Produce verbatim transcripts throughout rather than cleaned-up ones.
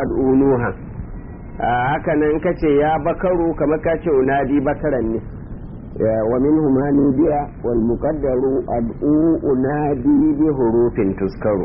ad'unuha haka nan kace ya bakaru kamar kace unadi bakaran ne wa minhum hanidiya wal muqaddaru ad'u unadi bi hurufin tuskaru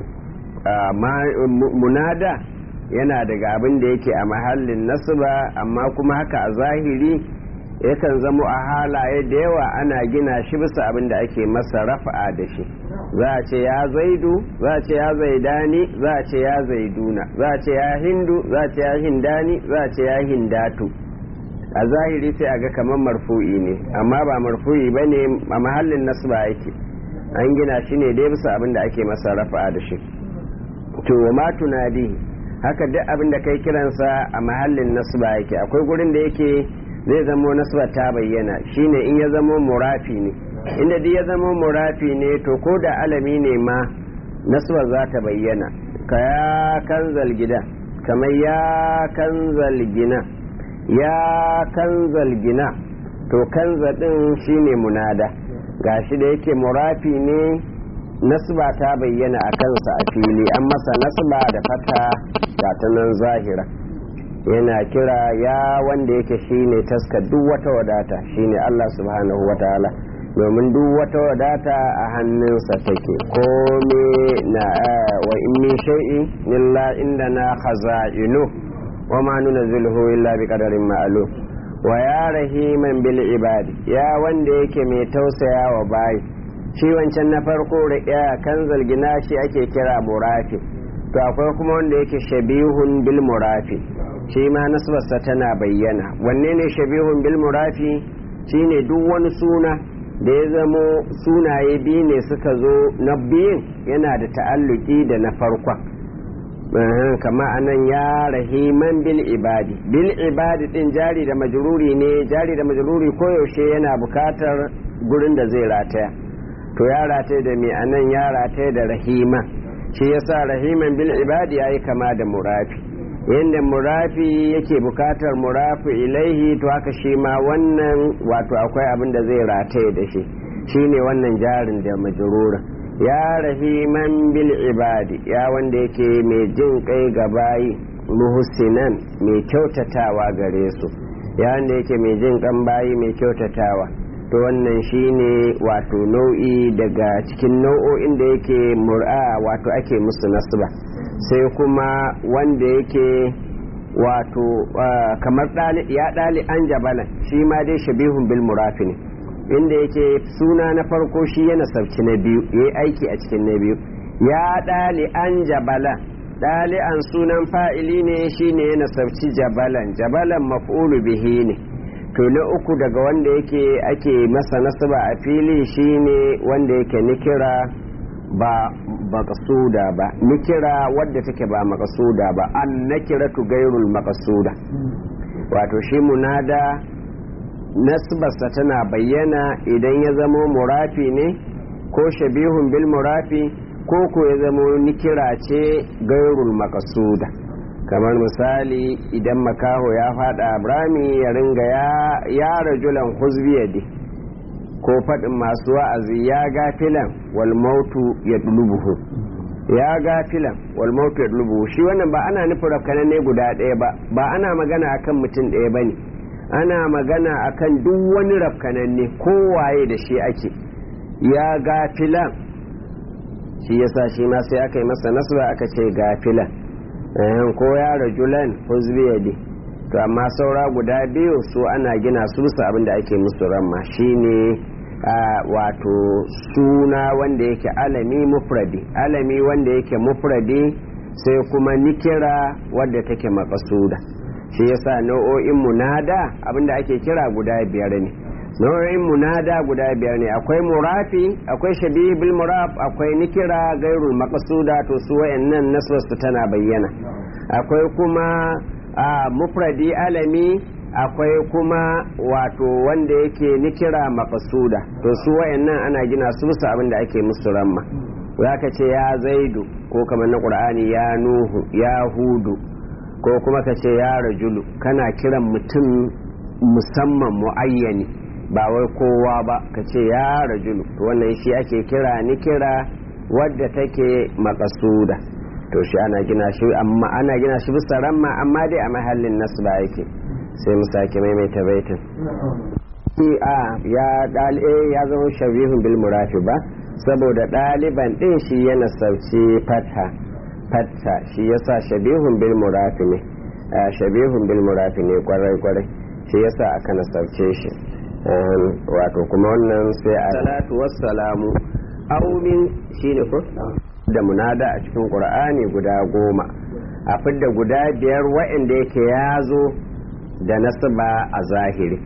munada yana daga abin da yake a mahallin nasba amma kuma haka a zahiri yakan zamo a halaye da yawa ana gina shi bisa abin da ake masa rafa'a da shi za a ce ya zaidu za a ce ya zaidani za a ce ya zaiduna za a ce ya hindu za a ce ya hindani za a ce ya hindatu a zahiri sai a ga kamar marfu'i ne amma ba marfu'i ba ne a mahallin nasba yake an gina shi ne dai bisa abin da ake masa rafa'a da shi to wa ma tunadi haka duk abin da kai kiransa a mahallin nasba yake akwai gurin da yake zai zamo nasba ta bayyana shine in ya zamo murafi ne inda duk ya zamo murafi ne to ko da alami ne ma nasba za ta bayyana ka ya kanzal gida kamar ya kanzal gina ya kanzal gina to kanza din shine munada gashi da yake murafi ne nasba ta bayyana a kansa a fili an masa nasba da fata ga ta nan zahira yana kira ya wanda yake shine taska duk wata wadata shine Allah subhanahu wataala domin duk wata wadata a hannunsa take kome na wa in min shay'in illa indana khaza'inu wa ma nunzilu illa bi qadarin ma'lum wa ya rahiman bil ibadi ya wanda yake mai tausaya wa bayi shi wancan na farko ya kanzal gina shi ake kira murafi to akwai kuma wanda yake shabihun bil murafi shi ma nasbarsa tana bayyana wanne ne shabihun bil murafi shine duk wani suna da ya zamo sunaye biyu ne suka zo na biyun yana da ta'alluki da na farkon kama anan ya rahiman bil ibadi bil ibadi din jari da majruri ne jari da majruri koyaushe yana bukatar gurin da zai rataya to ya rataya da mai anan ya rataya da rahima shi yasa rahiman bil ibadi yayi kama da murafi yadda murafi yake bukatar murafi ilaihi to haka shi ma wannan wato akwai abin da zai rataye da shi shine wannan jarin da majrura ya rahiman bil ibadi ya wanda yake mai jin kai ga bayi muhsinan mai kyautatawa gare su ya wanda yake mai jin kan bayi mai kyautatawa to wannan shine wato nau'i daga cikin nau'o'in da yake mur'a wato ake musu nasba sai kuma wanda yake wato kamar ya dali an jabalan shi ma dai shabihun bil murafi ne inda yake suna na farko shi yana sabci na biyu yayi aiki a cikin na biyu ya dali an jabalan dali an sunan fa'ili ne shine yana sabci jabalan jabalan maf'ulu bihi ne to na uku daga wanda yake ake masa nasaba a fili shine wanda yake nikira ba maqsuda ba nikira wadda take ba maqsuda ba an nakiratu gairul maqsuda wato shi munada nasbarsa tana bayyana idan ya zamo murafi ne ko shabihun bil murafi ko ko ya zamo nikira ce gairul maqsuda kamar misali idan makaho ya fada abrami ya ringa ya ya rajulan huzbiyadi ko faɗin masu wa'azi ya gafilan wal mautu ya dulubuhu ya gafilan wal mautu ya dulubuhu shi wannan ba ana nufin rafkananne guda ɗaya ba ba ana magana akan mutum ɗaya bane ana magana akan duk wani rafkananne kowaye da shi ake ya gafilan shi yasa shi ma sai aka yi masa nasba aka ce gafilan ko ya rajulan huzbiyadi to amma saura guda biyu su ana gina su bisa abinda ake musu ramma shine wato suna wanda yake alami mufradi alami wanda yake mufradi sai kuma nikira wadda take maqsuda shi yasa nau'o'in munada abinda ake kira guda biyar ne nau'o'in munada guda biyar ne akwai murafi akwai shabih bil muraf akwai nikira gairul maqsuda to su wayannan nasbarsu tana bayyana akwai kuma a mufradi alami akwai kuma wato wanda yake nikira maqsuda to su wayannan ana gina su bisa abin da ake musu ramma zaka ce ya zaidu ko kamar na qur'ani ya nuhu ya hudu ko kuma ka ce ya rajulu kana kiran mutum musamman muayyani ba wai kowa ba ka ce ya rajulu to wannan shi ake kira nikira wadda take maqsuda to shi ana gina shi amma ana gina shi bisa ramma amma dai a mahallin nasba yake sai mu sake maimaita baitin a ya dal ya zama shabihun bil murafi ba saboda daliban din shi yana sauci fatha fatha shi yasa shabihun bil murafi ne shabihun bil murafi ne kwarai kwarai shi yasa aka nasauce shi wato kuma wannan sai a salatu wassalamu aumin shine ko da munada a cikin qur'ani guda goma a fidda guda biyar wa'anda yake yazo da nasba a zahiri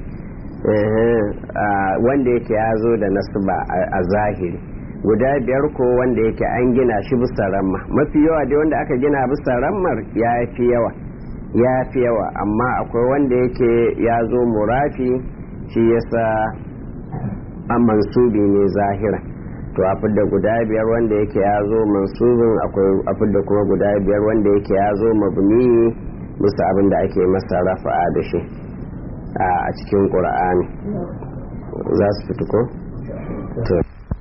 wanda yake yazo da nasba a zahiri guda biyar ko wanda yake an gina shi bisa ramma mafi yawa dai wanda aka gina bisa rammar ya fi yawa ya fi yawa amma akwai wanda yake yazo murafi shi yasa an mansubi ne zahira to a fidda guda biyar wanda yake ya zo mansubin akwai a fidda kuma guda biyar wanda yake ya zo mabni musu abin da ake masa rafa'a da shi a cikin qur'ani za su fito ko to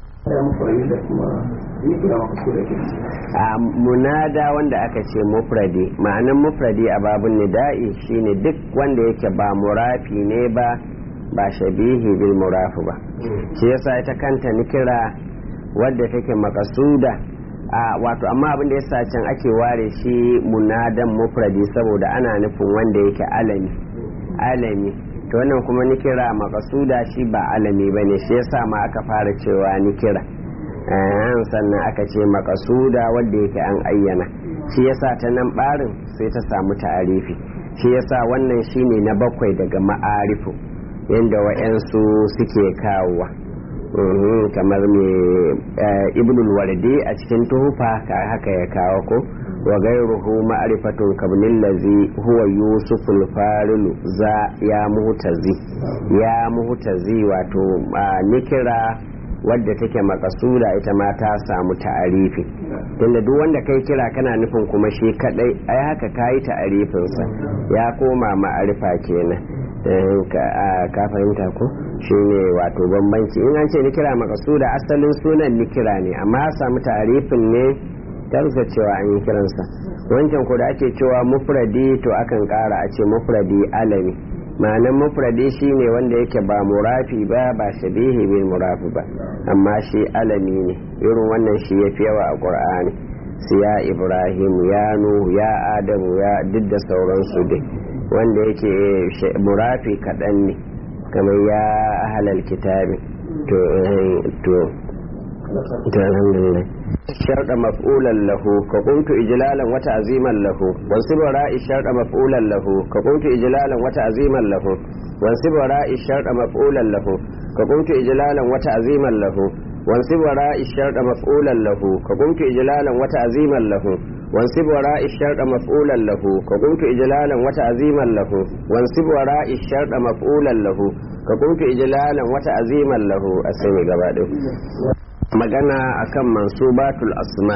a munada wanda aka ce mufradi ma'anan mufradi a babun nida'i shine duk wanda yake ba murafi ne ba ba shabihi bil murafi ba shi yasa ita kanta nikira wadda take makasuda a wato amma abin da yasa can ake ware shi munadan mufradi saboda ana nufin wanda yake alami alami to wannan kuma nikira makasuda shi ba alami bane shi yasa ma aka fara cewa nikira sannan aka ce makasuda wanda yake an ayyana shi yasa ta nan barin sai ta samu ta'arifi shi yasa wannan shine na bakwai daga ma'arifu yanda wa'yansu suke kawowa kamar mai ibnul wardi a cikin tuhufa haka ya kawo ko wa gairuhu ma'rifatun kabnil ladhi huwa yusuful farilu za ya muhtazi ya muhtazi wato nikira wadda take makasuda ita ma ta samu ta'arifi tunda duk wanda kai kira kana nufin kuma shi kadai ai haka kai ta'arifin sa ya koma ma'arifa kenan ka fahimta ko shine wato bambanci in an ce ni kira makasuda asalin sunan ni kira ne amma ya samu ta'arifin ne tarsa cewa an yi kiransa wancan ko da ake cewa mufradi to akan kara a ce mufradi alami ma'anan mufradi shine wanda yake ba murafi ba ba shabihi bil murafi ba amma shi alami ne irin wannan shi yafi yawa a qur'ani su ya ibrahim ya nuhu ya adamu ya duk da sauransu dai wanda yake murafi kaɗan ne kamar ya ahalal kitabi to to to alhamdulillah sharda maf'ulan lahu ka kuntu ijlalan wa ta'ziman lahu wansib ra'i sharda maf'ulan lahu ka kuntu ijlalan wa ta'ziman lahu wansib ra'i sharda maf'ulan lahu ka kuntu ijlalan wa ta'ziman lahu wansib ra'i sharda maf'ulan lahu ka kuntu ijlalan wa ta'ziman lahu wansib ra'i sharda maf'ulan lahu ka kuntu ijlalan wa ta'ziman lahu wansib ra'i sharda maf'ulan lahu ka kuntu ijlalan wa ta'ziman lahu asai gaba da magana akan mansubatul asma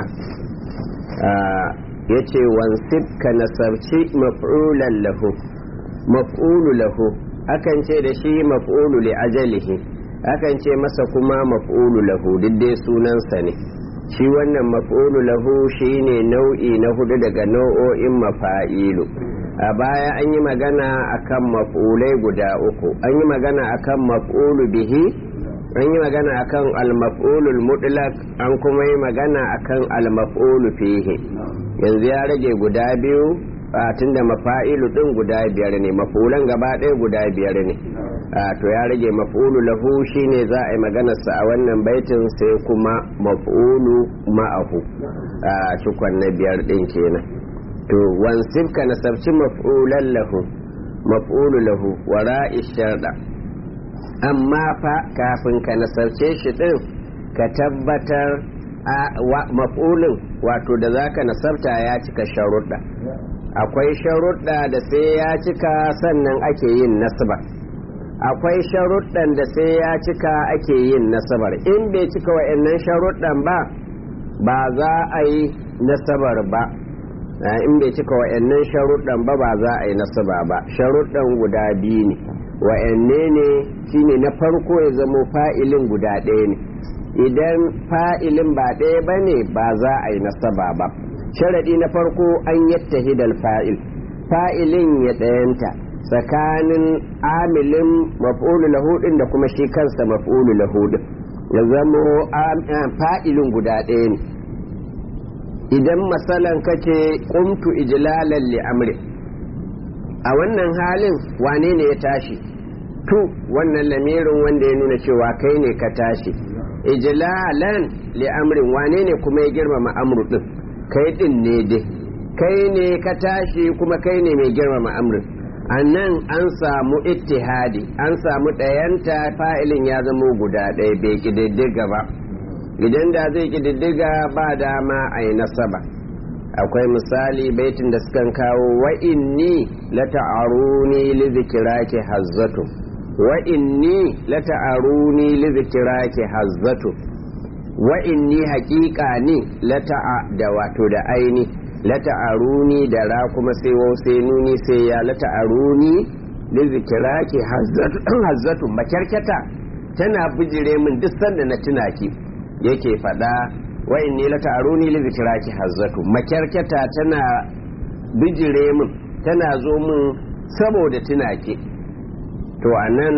yace wansib ka nasarci maf'ulan lahu maf'ulu lahu akan ce da shi maf'ulu li ajalihi akan ce masa kuma maf'ulu lahu duk dai sunansa ne shi wannan maf'ulu lahu shine nau'i na hudu daga nau'o'in mafa'ilu a baya an yi magana akan maf'ulai guda uku an yi magana akan maf'ulu bihi an yi magana akan al-maf'ulul mutlaq an kuma yi magana akan al-maf'ulu fihi yanzu ya rage guda biyu tunda mafa'ilu din guda biyar ne maf'ulan gaba ɗaya guda biyar ne to ya rage maf'ulu lahu shine za a yi maganar sa a wannan baitin sai kuma maf'ulu ma'ahu a cikon na biyar din kenan to wansib ka nasabci maf'ulan lahu maf'ulu lahu wara'i sharda amma fa kafin ka nasarce shi din ka tabbatar a maf'ulin wato da zaka nasabta ya cika sharuɗa akwai sharuɗa da sai ya cika sannan ake yin nasaba akwai sharuɗan da sai ya cika ake yin nasabar in bai cika wa'annan sharuɗan ba ba za a yi nasabar ba in bai cika wa'annan sharuɗan ba ba za a yi nasaba ba sharuɗan guda biyu ne wa'anne ne shine na farko ya zamo fa'ilin guda ɗaya ne idan fa'ilin ba ɗaya ba ne ba za a yi nasaba ba sharadi na farko an yattahidal fa'il fa'ilin ya ɗayanta tsakanin amilin maf'ulu lahu din da kuma shi kansa maf'ulu lahu din ya zamo fa'ilin guda ɗaya ne. Idan masalan kace qumtu ijlalan li amri, a wannan halin wane ne ya tashi? Tu wannan lamirin wanda ya nuna cewa kai ne ka tashi. Ijlalan li amrin wane ne kuma ya girmama amru din? Kai din ne dai, kai ne ka tashi kuma kai ne mai girmama amrin. A nan an samu ittihadi, an samu ɗayanta fa'ilin ya zama guda ɗaya bai ƙididdiga ba. Idan da zai ƙididdiga ba dama a yi nasaba. Akwai misali baitin da sukan kawo wa inni la ta'aruni li zikraki hazzatu wa inni la ta'aruni li zikraki hazzatu wa inni haqiqa ni la ta'a da wato da aini la ta'aruni da ra kuma sai wa sai nuni sai ya la ta'aruni li zikraki hazzatu hazzatu makarkata tana bijire min duk sanda na tunaki yake fada wa inni la ta'aruni li zikraki hazzatu makarkata tana bijire min tana zo min saboda tunaki. To anan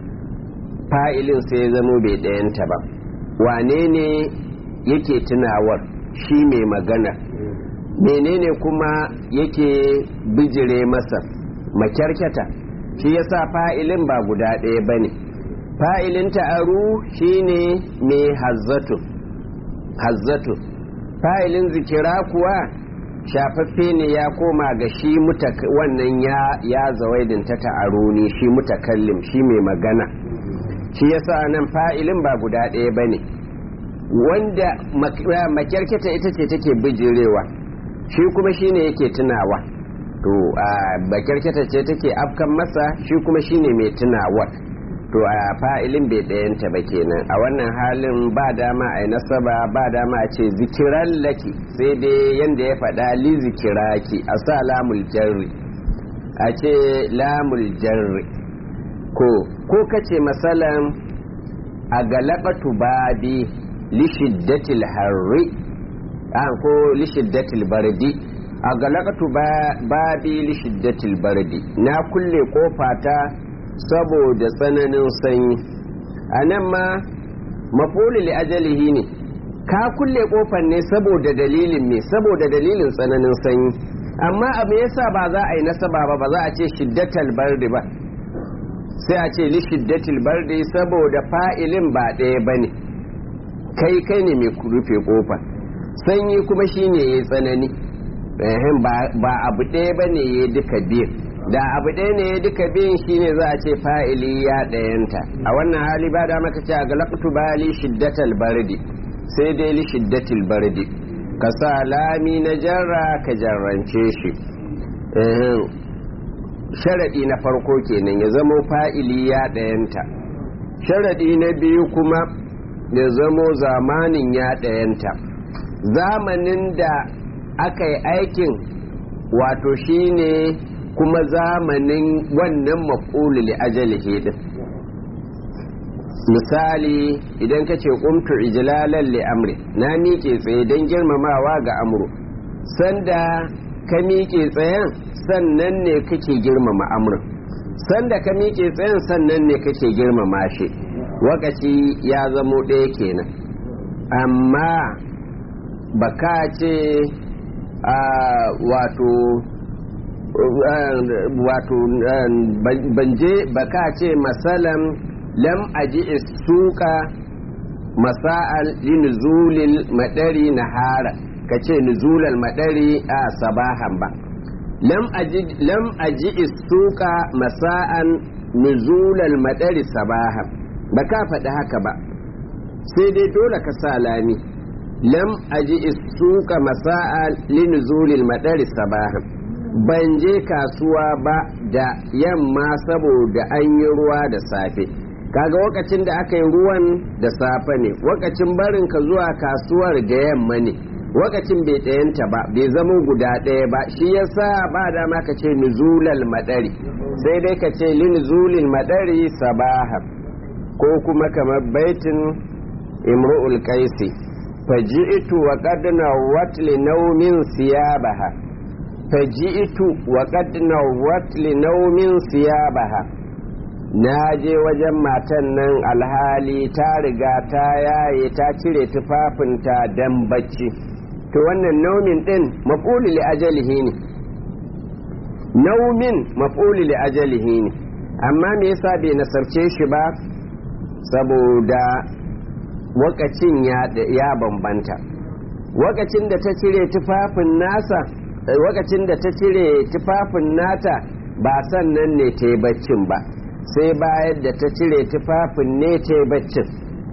fa'ilin sai zamo bai ɗayanta ba. Wane ne yake tunawar? Shi mai magana. Menene kuma yake bijire masa? Makyarkyata. Shi yasa fa'ilin ba guda ɗaya bane. Fa'ilin ta'aru shine mai hazzatu hazzatu fa'ilin zikira kuwa shafaffe ne ya koma ga shi wannan ya ya zawaidin ta ta'aruni shi mutakallim shi mai magana. Shi yasa nan fa'ilin ba guda ɗaya bane, wanda makyarketa ita ce take bijirewa shi kuma shine yake tunawa. To a makyarketa ce take afkan masa shi kuma shine mai tunawa. To a fa'ilin bai ɗayanta ba kenan. A wannan halin ba dama a yi nasaba, ba dama a ce zikiran laki, sai dai yanda ya faɗa li zikiraki a sa lamul jarri, a ce lamul jarri. ko ko kace masalan a galabatu babi li shiddatil harri an ko li shiddatil bardi, a galabatu babi li shiddatil bardi, na kulle kofata saboda tsananin sanyi. Anan ma maf'ul li ajalihi ne, ka kulle kofar ne saboda dalilin me saboda dalilin tsananin sanyi. Amma abu yasa ba za a yi nasaba ba, ba za a ce shiddatal bardi ba, sai a ce li shiddatil bardi saboda fa'ilin ba ɗaya bane. Kai kai ne mai rufe kofa, sanyi kuma shine yayi tsanani. ba abu ɗaya bane yayi duka biyu. Da abu ɗaya ne duka biyun shine za a ce fa'ili ya ɗayanta. A wannan hali ba da maka ce a galaqtu ba li shiddatal bardi, sai dai li shiddatil bardi ka sa lami na jarra ka jarrance shi. Sharaɗi na farko kenan ya zamo fa'ili ya ɗayanta. Sharaɗi na biyu kuma ya zamo zamanin ya ɗayanta, zamanin da aka yi aikin wato shine kuma zamanin wannan maf'ul li ajalihi din. Misali idan kace qumtu ijlalan li amri, na miƙe tsaye don girmamawa ga amru, sanda ka miƙe tsayen sannan ne kake girmama amrin, sanda ka miƙe tsayen sannan ne kake girmama shi. Wakaci ya zamo ɗaya kenan. Amma baka ce a wato wato banje baka ce masalan lam aji suka masa'al li nuzulil madari nahara, kace nuzulal madari a sabahan ba. lam aji lam aji suka masa'an nuzulal madari sabahan, baka faɗi haka ba, sai dai dole ka sa lami. lam aji suka masa'al li nuzulil madari sabahan, ban je kasuwa ba da yamma saboda an yi ruwa da safe. Kaga wakacin da aka yi ruwan da safe ne, wakacin barin ka zuwa kasuwar da yamma ne, wakacin bai ɗayanta ba, bai zama guda ɗaya ba. Shi yasa ba dama ka ce nuzulal madari, sai dai ka ce li nuzulil madari sabaha. Ko kuma kamar baitin imru'ul qaisi faji'tu wa qad nawat li nawmin siyabaha faji'tu wa qad nawat li nawmin siyabaha na je wajen matan nan alhali ta riga ta yaye ta cire tufafinta dan bacci. To wannan naumin din maf'ul li ajalihi ne naumin maf'ul li ajalihi ne amma me yasa bai nasarce shi ba saboda wakacin ya ya bambanta. Wakacin da ta cire tufafin nasa wakacin da ta cire tufafin nata ba sannan ne ta yi baccin ba sai bayan da ta cire tufafin ne ta yi baccin.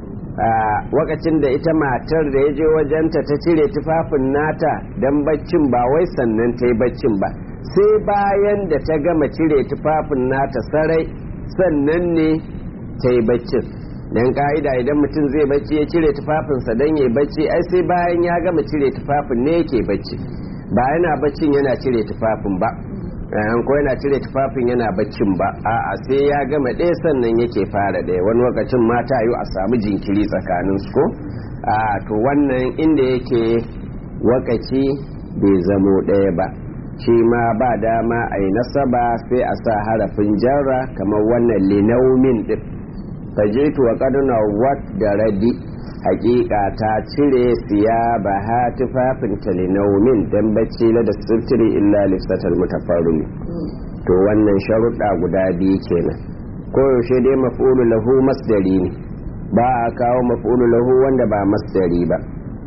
Wakacin da ita matar da ya je wajenta ta cire tufafin nata don baccin ba wai sannan ta yi baccin ba sai bayan da ta gama cire tufafin nata sarai sannan ne ta yi baccin. don ka'ida idan mutum zai bacci ya cire tufafinsa don ya bacci ai sai bayan ya gama cire tufafin ne yake bacci ba yana baccin yana cire tufafin ba an ko yana cire tufafin yana baccin ba a'a sai ya gama ɗaya sannan yake fara ɗaya wani lokacin mata yi a samu jinkiri tsakanin su ko a to wannan inda yake wakaci bai zamo ɗaya ba shi ma ba dama a yi nasaba sai a sa harafin jarra kamar wannan linaumin ɗin fajitu wa kaduna wat da radi hakika ta cire siya ba ha tufafin talinaumin don bacci na da sirtiri illa lissatar mutafarrumi to wannan sharuɗa guda biyu kenan koyaushe dai maf'ulu lahu masdari ne ba a kawo maf'ulu lahu wanda ba masdari ba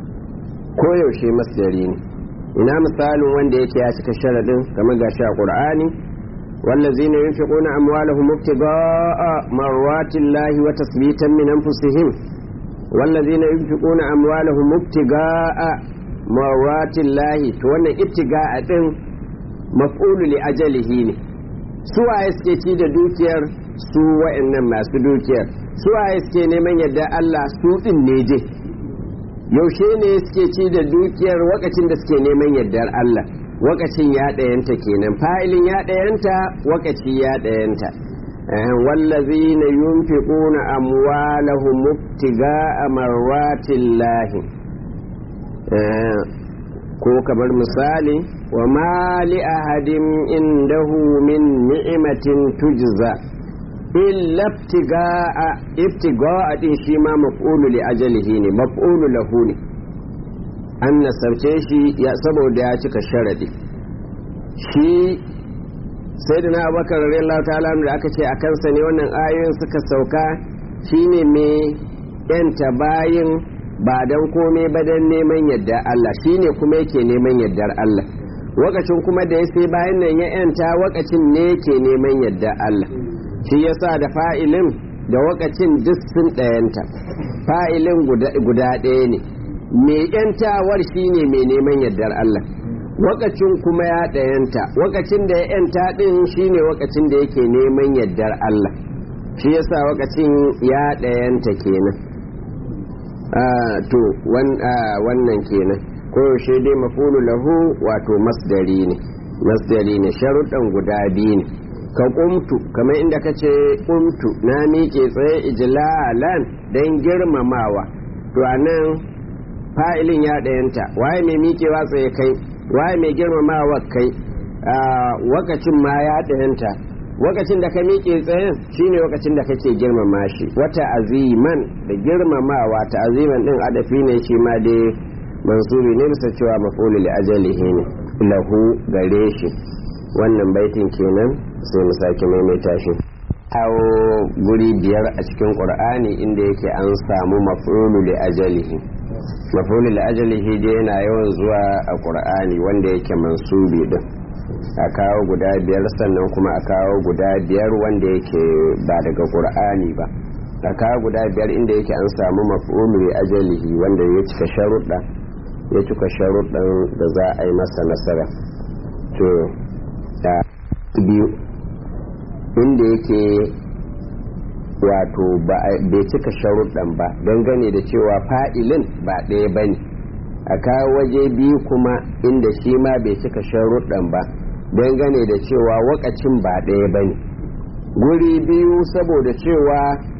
koyaushe masdari ne ina misalin wanda yake ya cika sharaɗin kamar gashi a ƙur'ani والذين ينفقون أموالهم ابتغاء مرات الله وتثبيتا من أنفسهم والذين ينفقون أموالهم ابتغاء مرات الله توانا ابتغاء مفعول لأجله سوى يسكي da dukiyar su wa'annan masu dukiyar suwa yake neman yadda Allah su din ne je yaushe ne suke ci da dukiyar wakacin da suke neman yaddar Allah wakacin ya ɗayanta kenan fa'ilin ya ɗayanta wakaci ya ɗayanta wallazina yunfiquna amwalahum ibtiga'a marwatillahi ko kamar misali wa ma li ahadin indahu min ni'matin tujza illa ibtiga'a ibtiga'a din shi ma maf'ulu li ajalihi ne maf'ulu lahu ne an nasarce shi ya saboda ya cika sharadi shi sai da na abakar radiyallahu ta'ala da aka ce a kansa ne wannan ayoyin suka sauka shine mai yanta bayin ba dan komai ba dan neman yadda Allah shine kuma yake neman yaddar Allah wakacin kuma da ya sai bayan nan ya yanta wakacin ne yake neman yadda Allah shi yasa da fa'ilin da wakacin duk sun ɗayanta fa'ilin guda ɗaya ne mai yantawar shine mai neman yardar Allah wakacin kuma ya ɗayanta wakacin da ya yanta ɗin shine wakacin da yake neman yardar Allah shi yasa wakacin ya ɗayanta kenan to wannan kenan ko yaushe dai mafulu lahu wato masdari ne masdari ne sharuɗan guda biyu ne ka kumtu kamar inda ka ce kumtu na miƙe tsaye ijlalan don girmamawa to anan fa'ilin ya ɗayanta waye mai miƙewa tsaye kai waye mai girmamawa kai wakacin ma ya ɗayanta wakacin da ka miƙe tsayen shine wakacin da kake girmama shi wata aziman da girmamawa ta aziman din adafi ne shi ma dai mansubi ne bisa cewa maf'ul li ajalihi ne lahu gare shi wannan baitin kenan sai mu sake maimaita shi hawo guri biyar a cikin qur'ani inda yake an samu maf'ul li ajalihi maf'ul li ajalihi dai yana yawan zuwa a qur'ani wanda yake mansubi din a kawo guda biyar sannan kuma a kawo guda biyar wanda yake ba daga qur'ani ba a kawo guda biyar inda yake an samu maf'ul li ajalihi wanda ya cika sharuɗa ya cika sharuɗan da za a yi masa nasara to da biyu inda yake wato bai cika sharuɗan ba dangane da cewa fa'ilin ba ɗaya ba ne a kawo waje biyu kuma inda shi ma bai cika sharuɗan ba dangane da cewa wakacin ba ɗaya ba ne guri biyu saboda cewa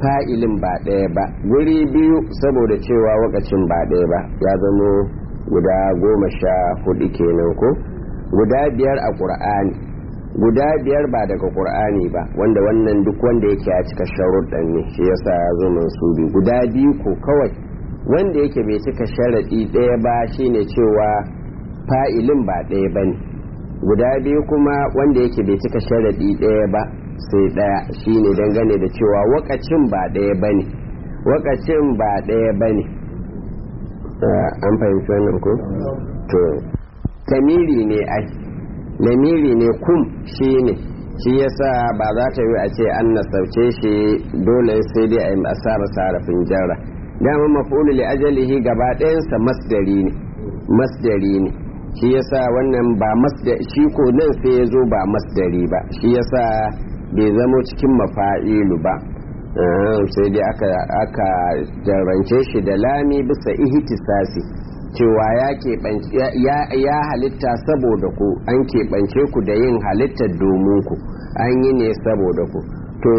fa'ilin ba ɗaya ba, guri biyu saboda cewa wakacin ba ɗaya ba, ya zama guda goma sha hudu kenan ko guda biyar a ƙur'ani, guda biyar ba daga ƙur'ani ba, wanda wannan duk wanda yake a cika sharuɗan ne shi yasa ya zo mansubi. Guda biyu ko kawai wanda yake bai cika sharaɗi ɗaya ba shine cewa fa'ilin ba ɗaya ba ne, guda biyu kuma wanda yake bai cika sharaɗi ɗaya ba sai ɗaya shine dangane da cewa wakacin ba ɗaya ba ne, wakacin ba ɗaya ba ne. An fahimci wannan ko? To tamiri ne ai, lamiri ne kum shi ne, shi yasa ba za ta yi a ce an nasauce shi dole sai dai a yi asara sarafin jarra. Dama maf'ulu li ajalihi gaba ɗayansa masdari ne, masdari ne, shi yasa wannan ba masdari, shi ko nan sai ya zo ba masdari ba, shi yasa bai zamo cikin mafa'ilu ba. Sai dai aka aka jarrance shi da lami bisa ihtisasi cewa ya ya halitta saboda ku, an keɓance ku da yin halittar domin ku, an yi ne saboda ku. To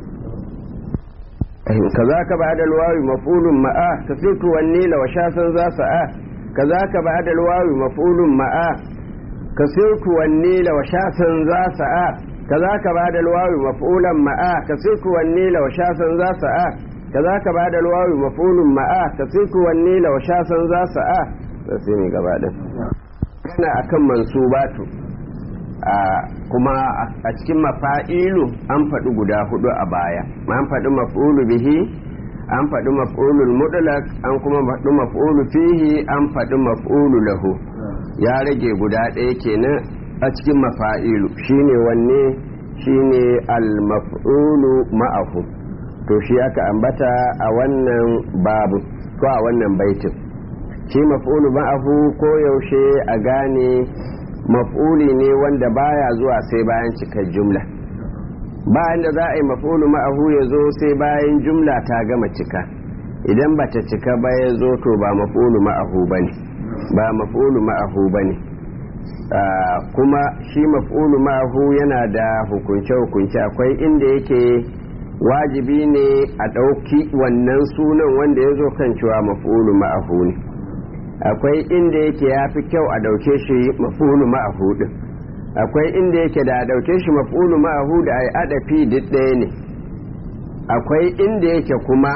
kaza ka ba da alwawi maf'ulun ma'a tasirtu wanni la washasan za sa'a, kaza ka ba da alwawi maf'ulun ma'a kasirtu wanni la washasan za sa'a, kaza ka ba da alwawi maf'ulan ma'a kasirtu wanni la washasan za sa'a, kaza ka ba da alwawi maf'ulun ma'a kasirtu wanni la washasan za sa'a. sai ne gaba din kana akan mansubatu a kuma a cikin mafa'ilu an faɗi guda hudu a baya, an faɗi maf'ulu bihi, an faɗi maf'ulul mutlaq, an kuma faɗi maf'ulu fihi, an faɗi maf'ulu lahu. Ya rage guda ɗaya kenan a cikin mafa'ilu, shine wanne shine al-maf'ulu ma'ahu. To shi aka ambata a wannan babu ko a wannan baitin. Shi maf'ulu ma'ahu ko yaushe a gane maf'uli ne wanda baya zuwa sai bayan cikar jumla, bayan da za a yi maf'ulu ma'ahu ya zo sai bayan jumla ta gama cika. Idan bata cika ba ya zo to ba maf'ulu ma'ahu bane, ba maf'ulu ma'ahu bane. Kuma shi maf'ulu ma'ahu yana da hukunce-hukunce, akwai inda yake wajibi ne a ɗauki wannan sunan wanda ya zo kan cewa maf'ulu ma'ahu ne, akwai inda yake ya fi kyau a ɗauke shi maf'ulu ma'ahu ɗin, akwai inda yake da a ɗauke shi maf'ulu ma'ahu da a yi adafi duk ɗaya ne, akwai inda yake kuma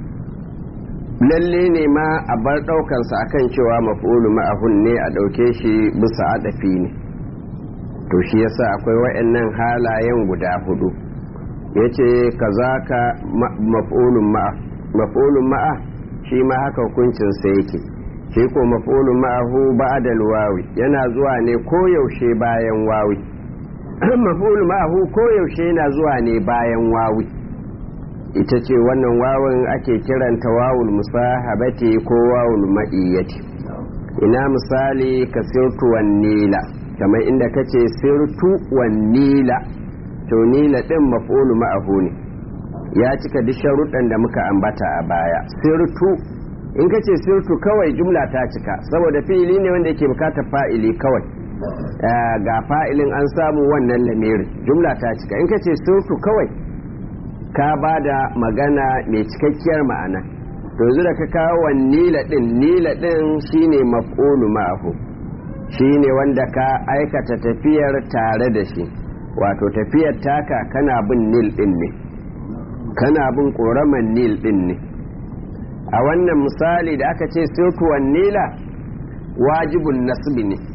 lalle ne ma a bar ɗaukansa akan cewa maf'ulu ma'ahun ne a ɗauke shi bisa adafi ne. To shi yasa akwai wa'annan halayen guda hudu, yace kazaka maf'ulun ma'a, maf'ulun ma'a shi ma haka hukuncin sa yake, shi ko maf'ulun ma'ahu ba'da al-wawi yana zuwa ne koyaushe bayan wawi. Maf'ulun ma'ahu koyaushe yana zuwa ne bayan wawi, ita ce wannan wawun ake kiranta wawul musahabati ko wawul ma'iyyati. Ina misali ka sirtu wan nila, kamar inda kace sirtu wan nila, to nila din maf'ulu ma'ahu ne, ya cika duk sharuɗan da muka ambata a baya. Sirtu in kace sirtu kawai jumla ta cika, saboda fi'ili ne wanda yake bukatar fa'ili kawai, ga fa'ilin an samu wannan lamirin, jumla ta cika. In kace sirtu kawai ka ba da magana mai cikakkiyar ma'ana. To yanzu da ka kawo wan nila din, nila din shine maf'ulu ma'ahu, shine wanda ka aikata tafiyar tare da shi, wato tafiyar taka kana bin nil din ne, kana bin ƙoraman nil din ne. A wannan misali da aka ce sirtu wan nila wajibun nasbi ne,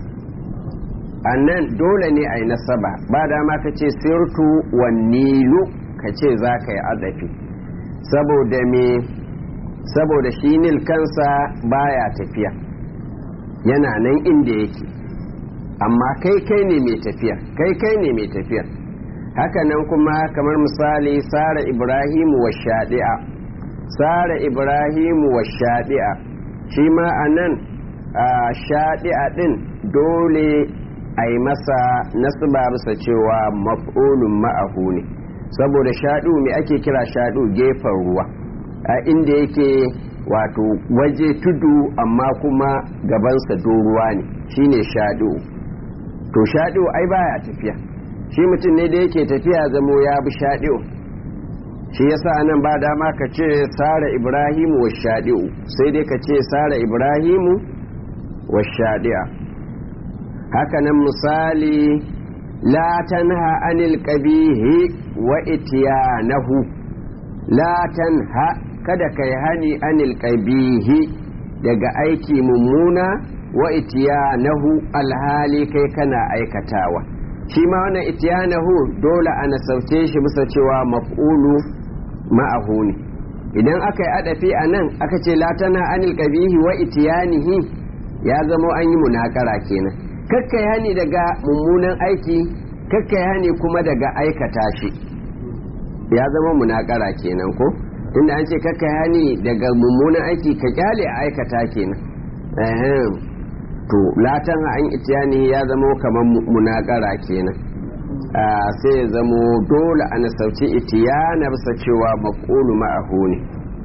annan dole ne a yi nasaba, ba dama ka ce sirtu wan nilu ka ce za ka yi adafi, saboda me, saboda shi nil kansa baya tafiya, yana nan inda yake, amma kai kai ne mai tafiya, kai kai ne mai tafiya. Haka nan kuma kamar misali sara ibrahimu wa shaɗi'a, sara ibrahimu wa shaɗi'a, shi ma a nan shaɗi'a ɗin dole a yi masa nasba bisa cewa maf'ulun ma'ahu ne, saboda shaɗu me ake kira shaɗu? Gefen ruwa, a inda yake wato waje tudu amma kuma gabansa doruwa ne, shine shaɗu. To shaɗu ai baya tafiya, shi mutum ne da yake tafiya zamo ya bi shaɗu, shi yasa nan ba dama ka ce sara ibrahimu wa shadi'u sai dai ka ce sara ibrahimu wa shadi'a. haka nan misali la tanha anil qabihi wa ityanahu, la tanha kada kai hani anil qabihi daga aiki mummuna wa ityanahu alhali kai kana aikatawa. shi ma wannan ityanahu dole a nasauce shi bisa cewa maf'ulu ma'ahu ne. idan aka yi adafi a nan aka ce latana anil qabihi wa ityanihi ya zama an yi munakara kenan. kakkai hani daga mummunan aiki, kakkai hani kuma daga aikata shi, ya zama munakara kenan ko inda an ce kakkai hani daga mummunan aiki ka kyale a aikata kenan. ehem to latan an itiyani ya zama kamar munakara kenan. sai ya zama dole a nasauci itiyana bisa cewa maqulu ma'ahu ne.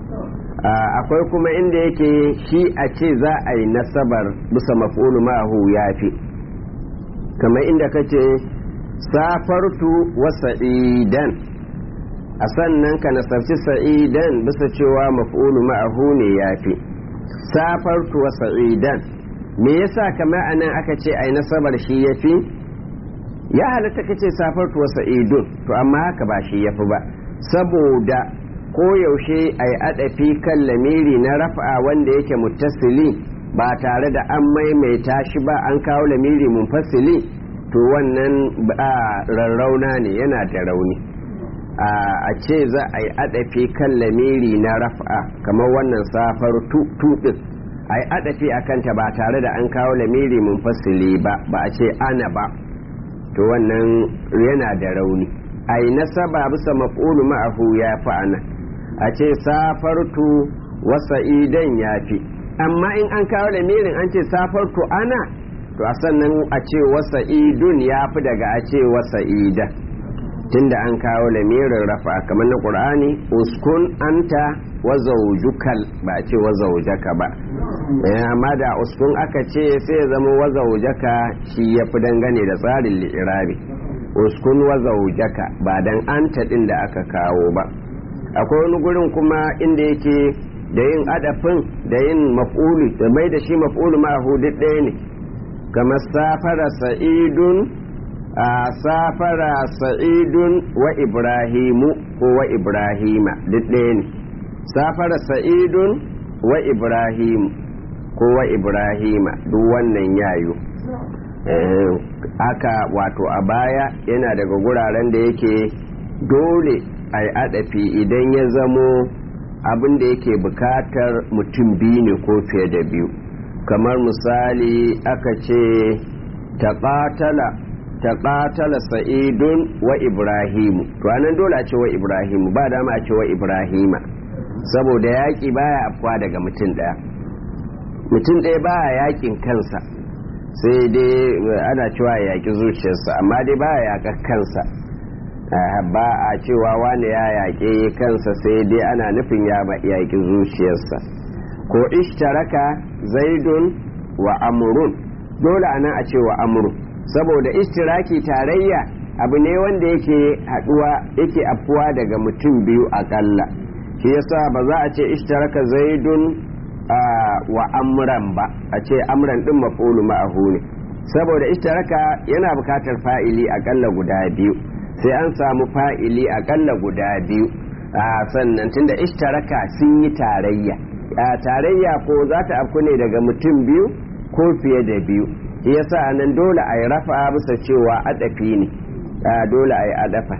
akwai kuma inda yake shi a ce za a yi nasabar bisa maqulu ma'ahu yafi, kamar inda kace safartu wa sa'idan, a sannan ka nasarci sa'idan bisa cewa maf'ulu ma'ahu ne yafi. safartu wa sa'idan me yasa kamar anan aka ce ai nasabar shi yafi? ya halatta kace safartu wa sa'idun, to amma haka ba shi yafi ba, saboda koyaushe ai adafi kan lamiri na raf'a wanda yake muttasili ba tare da an maimaita shi ba an kawo lamiri munfasili, to wannan rarrauna ne, yana da rauni. a ce za a yi adafi kan lamiri na raf'a kamar wannan safar tuɗin a yi adafi a kanta ba tare da an kawo lamiri munfasili ba ba a ce ana ba, to wannan yana da rauni. a yi nasaba bisa maf'ulu ma'ahu ya fi ana, a ce safartu wasa idan ya fi, amma in an kawo lamirin an ce safartu ana, to a sannan a ce wasa idun ya fi daga a ce wasa idan, tunda an kawo lamirin rafa kamar na ƙur'ani uskun anta wa zawjukal ba ce wa zawjaka ba. amma da uskun aka ce sai ya zama wa zawjaka shi ya fi dangane da tsarin li'irabi, uskun wa zawjaka ba dan anta din da aka kawo ba. akwai wani gurin kuma inda yake da yin adafin da yin maf'ulu da mai da shi maf'ulu ma'ahu duk ɗaya ne, kamar safara sa'idun a safara sa'idun wa ibrahimu ko wa ibrahima duk ɗaya ne. safara sa'idun wa ibrahimu ko wa ibrahima duk wannan yayo. aka wato a baya yana daga guraren da yake dole a yi adafi idan ya zamo abin da yake bukatar mutum biyu ne ko fiye da biyu, kamar misali aka ce taqatala taqatala sa'idun wa ibrahimu, to anan dole a ce wa ibrahimu, ba dama a ce wa ibrahima, saboda yaki baya afwa daga mutum daya mutum daya baya yakin kansa, sai dai ana cewa yaki zuciyarsa, amma dai baya yaka kansa. ba a cewa wani ya yaƙe kansa, sai dai ana nufin ya yaƙi zuciyarsa. ko ishtaraka zaidun wa amrun, dole anan a ce wa amrun, saboda ishtiraki tarayya abu ne wanda yake haduwa yake afuwa daga mutum biyu akalla, shi yasa ba za a ce ishtaraka zaidun wa amran ba, a ce amran din maf'ulu ma'ahu ne, saboda ishtaraka yana bukatar fa'ili akalla guda biyu, sai an samu fa'ili akalla guda biyu. a sannan tunda ishtaraka sun yi tarayya, a tarayya ko za ta afku ne daga mutum biyu ko fiye da biyu, yasa nan dole a yi rafa bisa cewa adafi ne, dole a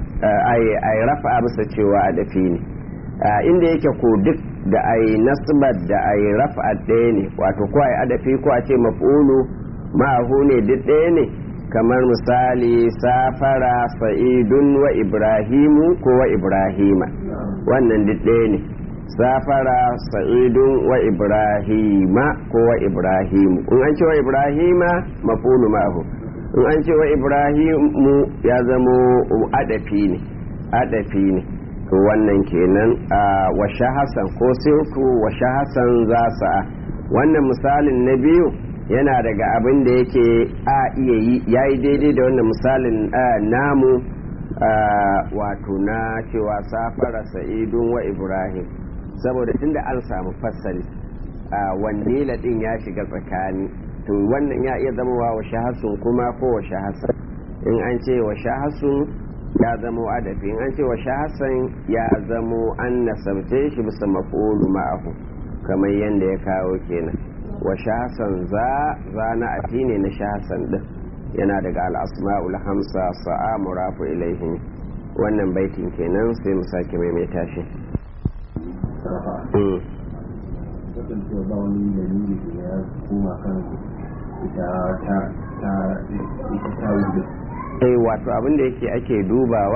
yi rafa bisa cewa adafi ne. inda yake ko duk da a yi nasbar da a yi rafa ɗaya ne, wato ko a yi adafi ko a ce maf'ulu ma'ahu ne duk ɗaya ne, kamar misali safara sa'idun wa ibrahimu ko wa ibrahima, wannan duk ɗaya ne. safara sa'idun wa ibrahima ko wa ibrahimu, in an ce wa ibrahima maf'ulu ma'ahu, in an ce wa ibrahimu ya zamo adafi ne adafi ne to wannan kenan. a wa shahasan ko sirku wa shahasan za sa'a, wannan misalin na biyu yana daga abin da yake a iya yi yayi daidai da wannan misalin namu wato na cewa safara sa'idun wa ibrahim saboda tunda an samu fasali wanne ladin ya shiga tsakani to wannan ya iya zama wa shahasun kuma ko wa shahasan in an ce wa shahasun ya zamo adafi in an ce wa shahasan ya zamo an nasabce shi bisa maf'ulu ma'ahu kamar yadda ya kawo kenan wa shahasan za za na ati ne na shahasan din yana daga al'asma'ul hamsa sa'a murafu ilaihi wannan baitin kenan sai mu sake maimaita shi kasancewa ba wani dalili da ya koma kan ita ta ta ita ta wuce eh wato abin da yake ake dubawa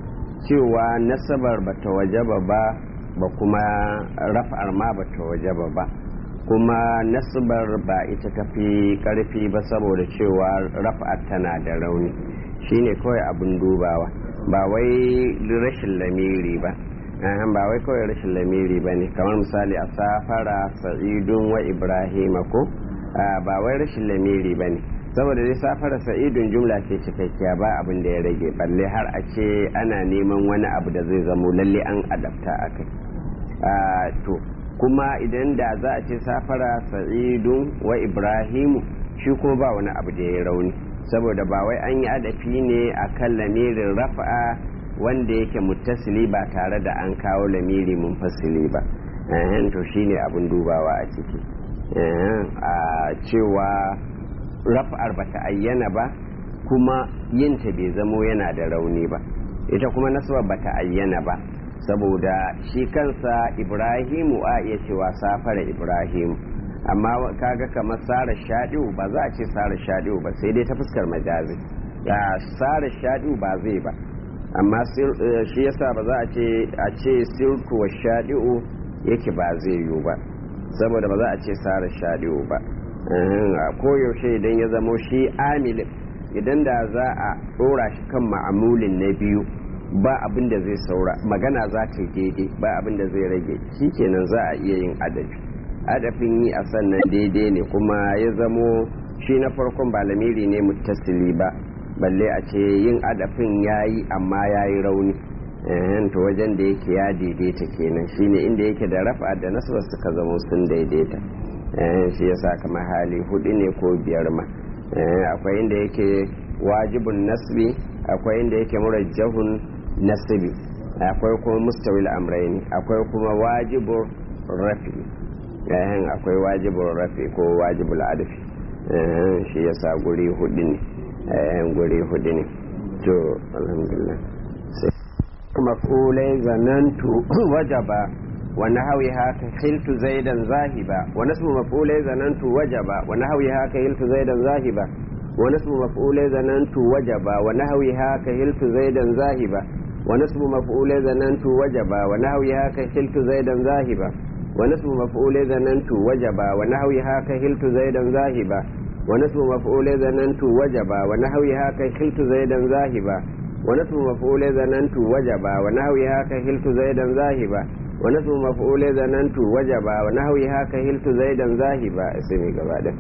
cewa nasabar bata wajaba ba ba kuma raf'ar ma bata wajaba ba kuma nasabar ba ita tafi karfi ba saboda cewa raf'ar tana da rauni shine kawai abin dubawa ba wai rashin lamiri ba ba wai kawai rashin lamiri ba ne kamar misali a safara sa'idun wa ibrahima ko ba wai rashin lamiri ba ne saboda dai safara sa'idun jumla ce cikakkiya ba abin da ya rage balle har a ce ana neman wani abu da zai zamo lalle an adapta a kai to kuma idan da za a ce safara sa'idun wa ibrahimu shi kuma ba wani abu da ya rauni saboda ba wai an yi adafi ne a kan lamirin rafa'a wanda yake muttasili ba tare da an kawo lamiri munfasili ba to shine abin dubawa a ciki a cewa raf'ar ba ta ayyana ba kuma yinta bai zamo yana da rauni ba ita kuma nasaba ba ta ayyana ba saboda shi kansa ibrahimu a iya cewa safara ibrahimu amma kaga kamar sara shaɗi'u ba za a ce sara shaɗi'u ba sai dai ta fuskar majazi ya sara shaɗi'u ba zai ba amma shi yasa ba za a ce a ce sirtu wa shaɗi'u yake ba zai yiwu ba saboda ba za a ce sara shaɗi'u ba a koyaushe idan ya zamo shi amilin idan da za a ɗora shi kan ma'amulin na biyu ba abin da zai saura magana za ta daidai ba abin da zai rage shi kenan za a iya yin adafi adafin yi a sannan daidai ne kuma ya zamo shi na farkon ba lamiri ne muttasili ba balle a ce yin adafin ya yi amma ya yi rauni to wajen da yake ya daidaita kenan shine inda yake da rafa da nasarar suka zama sun daidaita shi ya sa kamar hali hudu ne ko biyar ma akwai inda yake wajibun nasbi akwai inda yake murajjahun nasbi akwai kuma mustawil amraini akwai kuma wajibur rafi akwai wajibur rafi ko wajibul adfi shi ya sa guri hudu ne guri hudu ne to alhamdulillah sai maf'ulai zanantu wajaba wa nahwiha ka khiltu zaidan zahiba wa nasbu maf'ulai zanantu wajaba wa nahwiha ka khiltu zaidan zahiba wa nasbu maf'ulai zanantu wajaba wa nahwiha ka khiltu zaidan zahiba wa nasbu maf'ulai zanantu wajaba wa nahwiha ka khiltu zaidan zahiba wa nasbu maf'ulai zanantu wajaba wa nahwiha ka khiltu zaidan zahiba ونسب مفعول ظننت وجبا ونحوها كخلت زيدا ذاهبا ونسب مفعول ظننت وجبا ونحوها كخلت زيدا ذاهبا ونسب مفعول ظننت وجبا ونحوها كخلت زيدا ذاهبا اسمي gaba da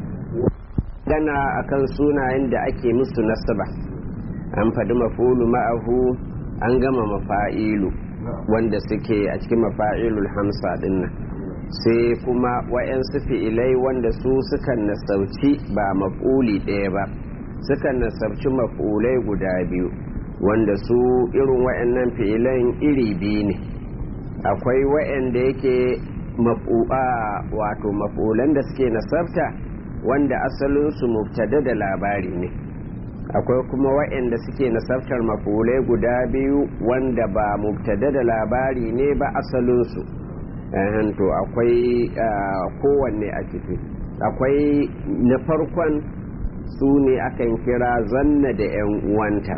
dana akan sunayen da ake musu nasaba an faɗi maf'ulu ma'ahu an gama mafa'ilu wanda suke a cikin mafa'ilul hamsa dinnan sai kuma wa'yansu fi'ilai wanda su sukan nasarci ba maf'uli ɗaya ba sukan nasarci maf'ulai guda biyu wanda su irin wa'yannan fi'ilan iri biyu ne akwai wa'yanda yake maf'u'a wato maf'ulan da suke nasarta wanda asalinsu mubtada da labari ne akwai kuma wa'yanda suke nasartar maf'ulai guda biyu wanda ba mubtada da labari ne ba asalinsu to akwai kowanne a ciki akwai na farkon su ne akan kira zanna da 'yan uwanta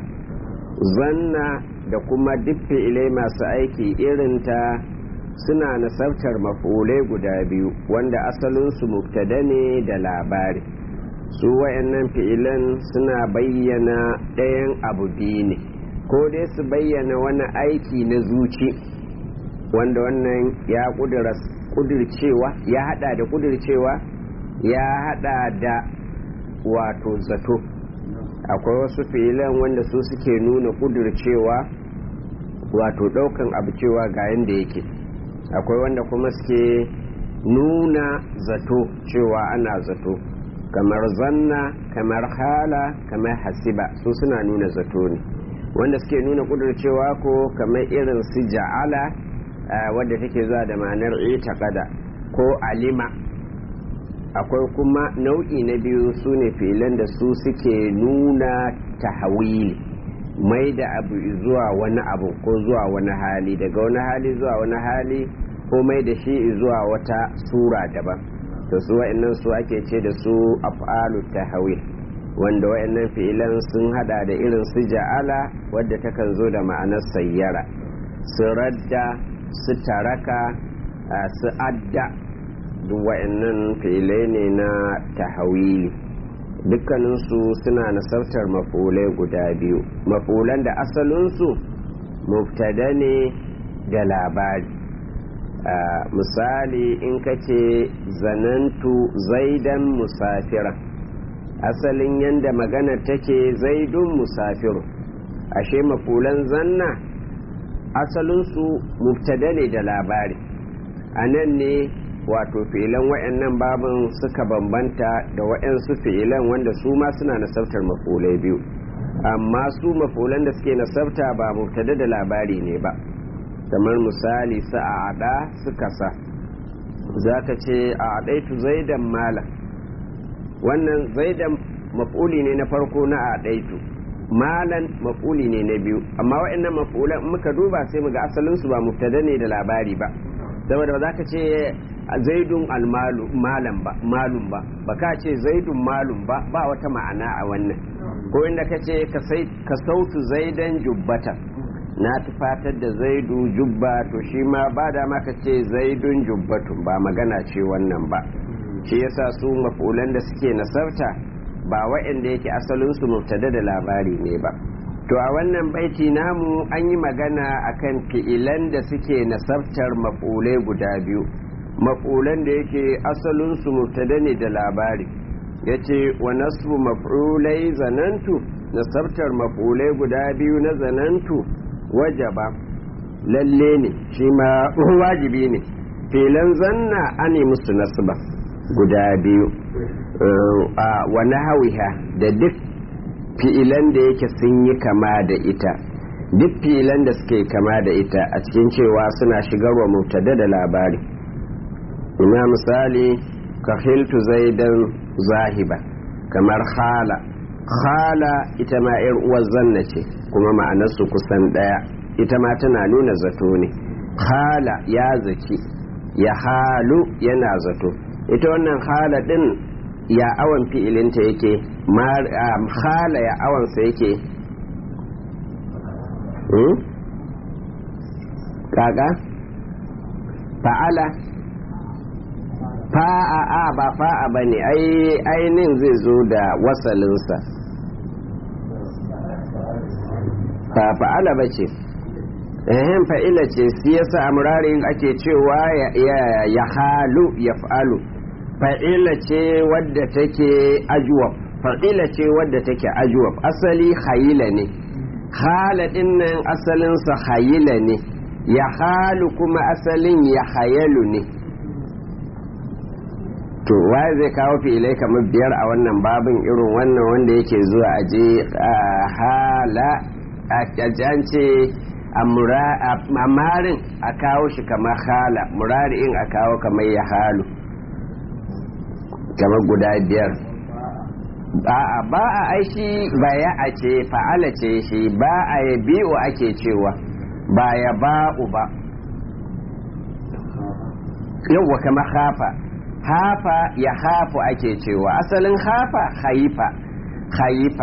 zanna da kuma duk fi'ilai masu aiki irinta suna nasabtar maf'ulai guda biyu wanda asalinsu mubtada ne da labari su wayannan fi'ilan suna bayyana ɗayan abu biyu ne ko dai su bayyana wani aiki na zuci wanda wannan ya kudircewa ya hada da kudircewa ya hada da wato zato akwai wasu fi'ilan wanda su suke nuna kudurcewa wato daukan abu cewa ga yanda yake, akwai wanda kuma suke nuna zato cewa ana zato, kamar zanna, kamar hala, kamar hasiba, su suna nuna zato ne. Wanda suke nuna kudurcewa ko kamar irin su ja'ala wadda take zuwa da ma'anar itiqada ko alima. Akwai kuma nau'i na biyu su ne filan da su suke nuna tahawili, mai da abu zuwa wani abu ko zuwa wani hali, daga wani hali zuwa wani hali, ko mai da shi zuwa wata sura daban. to su wa'annan su ake ce da su af'alu tahawil, wanda wa'annan fi'ilan sun hada da irin su ja'ala wadda takan zo da ma'anar sayyara, su radda, su taraka, su adda, duk wa'annan fi'ilai ne na tahawili. Dukkaninsu suna nasartar maf'ulai guda biyu, maf'ulan da asalinsu mubtada ne da labari. misali in ka ce zanantu zaidan musafira, asalin yadda magana take zaidun musafiru, ashe mafulan zanna asalinsu mubtada ne da labari. a nan ne wato fi'ilan wa'annan babin suka bambanta da wa'ansu fi'ilan wanda su ma suna nasabtar mafulai biyu, amma su mafulan da suke nasabta ba mubtada da labari ne ba, kamar misali sa'ada suka sa, za ka ce a adaitu zaidan malam, wannan zaidan maf'uli ne na farko na adaitu, malan maf'uli ne na biyu, amma wa'annan maf'ulan muka duba sai muga asalin su ba mubtada ne da labari ba, saboda ba za ka ce zaidun almalu malam ba malum ba ba ka ce zaidun malum ba ba wata ma'ana a wannan. Ko inda ka ce ka sautu zaidan jubbata, na tufatar da zaidu jubba, to shi ma ba da maka ce zaidun jubbatun, ba magana ce wannan ba. shi yasa su mafulan da suke nasarta ba wa'anda yake asalin su mubtada da labari ne ba. To a wannan baiti namu an yi magana akan fi'ilan da suke nasartar mafulai guda biyu, mafulan da yake asalin su mubtada ne da labari. yace wa nasbu maf'ulai zanantu, nasartar mafulai guda biyu na zanantu wajaba lalle ne, shi ma wajibi ne. filan zanna ane musu nasba guda biyu, wa nahawiha da duk fi'ilan da yake sun yi kama da ita, duk fi'ilan da suke kama da ita a cikin cewa suna shigarwa mubtada da labari. ina misali ka hiltu zaidan zahiba, kamar khala, khala ita ma yar uwar zanna ce kuma ma'anarsu kusan daya, ita ma tana nuna zato ne. khala ya zaki, ya halu yana zato, ita wannan khala din ya awan fi'ilinta yake, khala ya awansa yake hmm? kaga fa'ala fa'a a ba fa'a ba ne, ainihin zai zo da wasalinsa, fa fa'ala ba ce, ehem fa'ila ce, shi yasa amurarin ake cewa ya halu ya fa'alu. fa'ila ce wadda take ajuwab, fa'ila ce wadda take ajuwab, asali hayila ne, haladin nan asalinsa hayila ne, ya halu kuma asalin ya hayalu ne. to waye zai kawo fi'ilai kamar biyar a wannan babin irin wannan wanda yake zuwa aje hala a ce amarin a kawo shi kamar hala, murari'in a kawo kamar ya halu, kamar guda biyar. ba ba a aishi ba ya a ce fa'ala ce shi, ba a ya biyu ake cewa ba ya ba'u ba. yawwa kamar hafa, hafa ya hafu ake cewa, asalin hafa haifa, haifa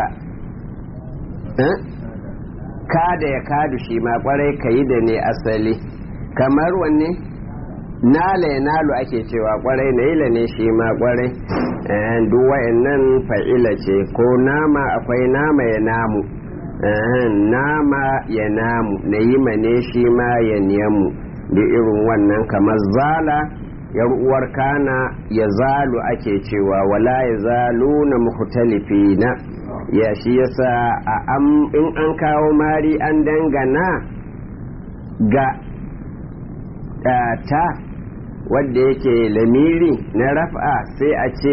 kada ya kadu shi ma kwarai kayi da ne asali, kamar wanne nala ya nalu ake cewa kwarai, naila ne shi ma kwarai. duk wa'annan fa'ila ce, ko nama akwai nama ya namu, nama ya namu, na yi mane shi ma ya niyamu, da irin wannan. kamar zala yar uwar kana ya zalu ake cewa, wala ya zalu na mukhtalifina, ya shi yasa a in an kawo mari an dangana ga ta wadda yake lamiri na raf'a sai a ce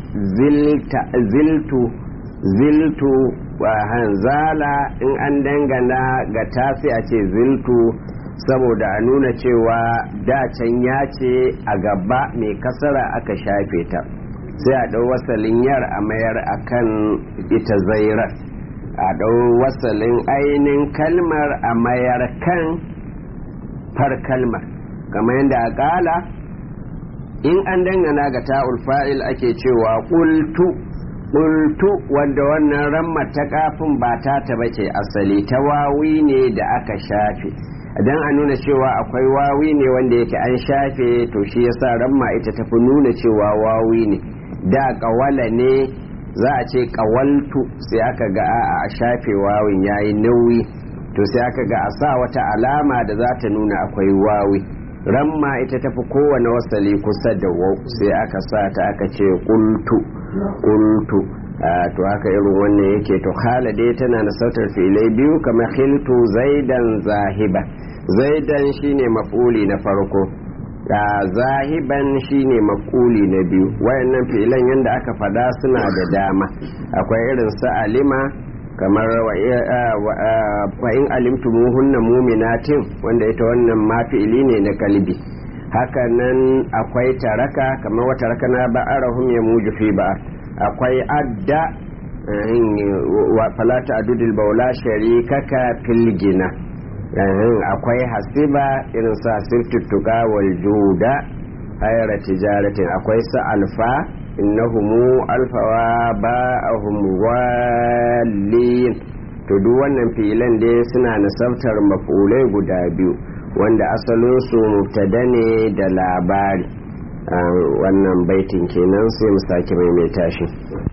ziltu ziltu wa hanzala in an dangana ga ta sai a ce ziltu saboda a nuna cewa dacen ya ce a gaba mai kasara aka shafe ta sai a ɗau wasalin yar a mayar a kan ita zairar a ɗau wasalin ainihin kalmar a mayar kan far kalmar kamar yadda a ƙala in an dangana ga ta'ul fa'il ake cewa ƙultu ƙultu wadda wannan ramma ta kafin ba ta taba ce asali ta wawi ne da aka shafe don a nuna cewa akwai wawi ne wanda yake an shafe to shi yasa ramma ita tafi nuna cewa wawi ne da ƙawala ne za a ce ƙawaltu sai aka ga a shafe wawin yayi nauyi to sai aka ga a sa wata alama da za ta nuna akwai wawi ramma ita tafi kowane wasali kusa da wau sai aka sa ta aka ce ƙultu ƙultu to haka irin wannan yake to hala dai tana na sautar filai biyu kamar khiltu zaidan zahiba zaidan shine maf'uli na farko zahiban shine maf'uli na biyu wayannan filan yanda aka fada suna da dama akwai irin su alima kamar wa in alimtumuhunna muminatin wanda ita wannan ma fi'ili ne na kalbi haka nan akwai taraka kamar wa taraka na ba'arahum yamuju fi ba akwai adda wa falata adudil baula sharikaka filgina akwai hasiba irin sa sirtuttuka wal juda hayra tijaratin akwai sa alfa innahumu alfawa ba'ahum wallin to duk wannan filan dai suna nasabtar maf'ulai guda biyu wanda asalin su mubtada ne da labari wannan baitin kenan sai mu sake maimaita shi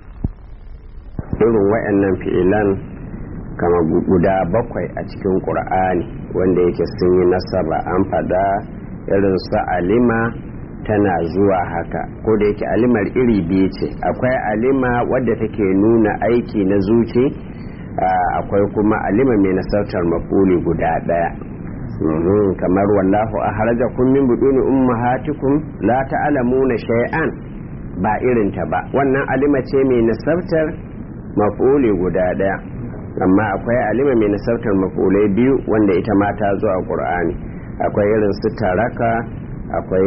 irin wayannan filan kama guda bakwai a cikin qur'ani wanda yake sun yi nasaba an fada irin su alima tana zuwa haka ko da yake alimar iri biyu ce akwai alima wadda take nuna aiki na zuci akwai kuma alima mai nasartar mafuli guda daya kamar wallahu ahrajakum min buduni ummahatikum la ta'lamuna shay'an ba irin ta ba wannan alima ce mai nasartar mafuli guda daya amma akwai alima mai nasartar mafulai biyu wanda ita ma ta zo a qur'ani akwai irin su taraka akwai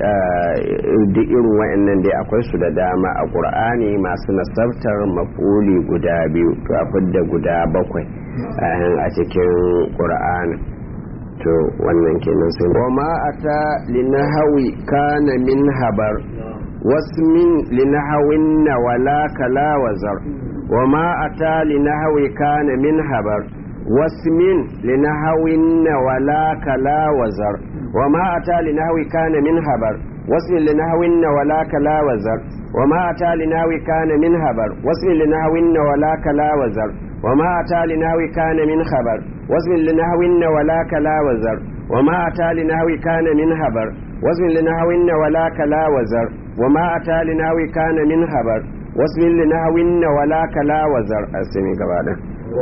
duk irin wa'annan dai akwai su da dama a qur'ani masu nasartar mafuli guda biyu to akwai da guda bakwai a cikin qur'ani to wannan kenan sai wa ma ata linahawi kana min habar wasmin linahawin wala kala wazar wa ma ata linahwi kana min habar wasmin linahawin wala kala wazar wa ma ata linahwi kana min habar wasmin linahawin wala kala wazar wa ma ata linahwi kana min habar wasmin linahawin wala kala wazar wa ma ata linahwi kana min habar wasmin linahawin wala kala wazar wa ma ata linahwi kana min habar wasmin linahawin wala kala wazar wa ma ata linahwi kana min habar wasmin linahawin wala kala wazar asimi gaba da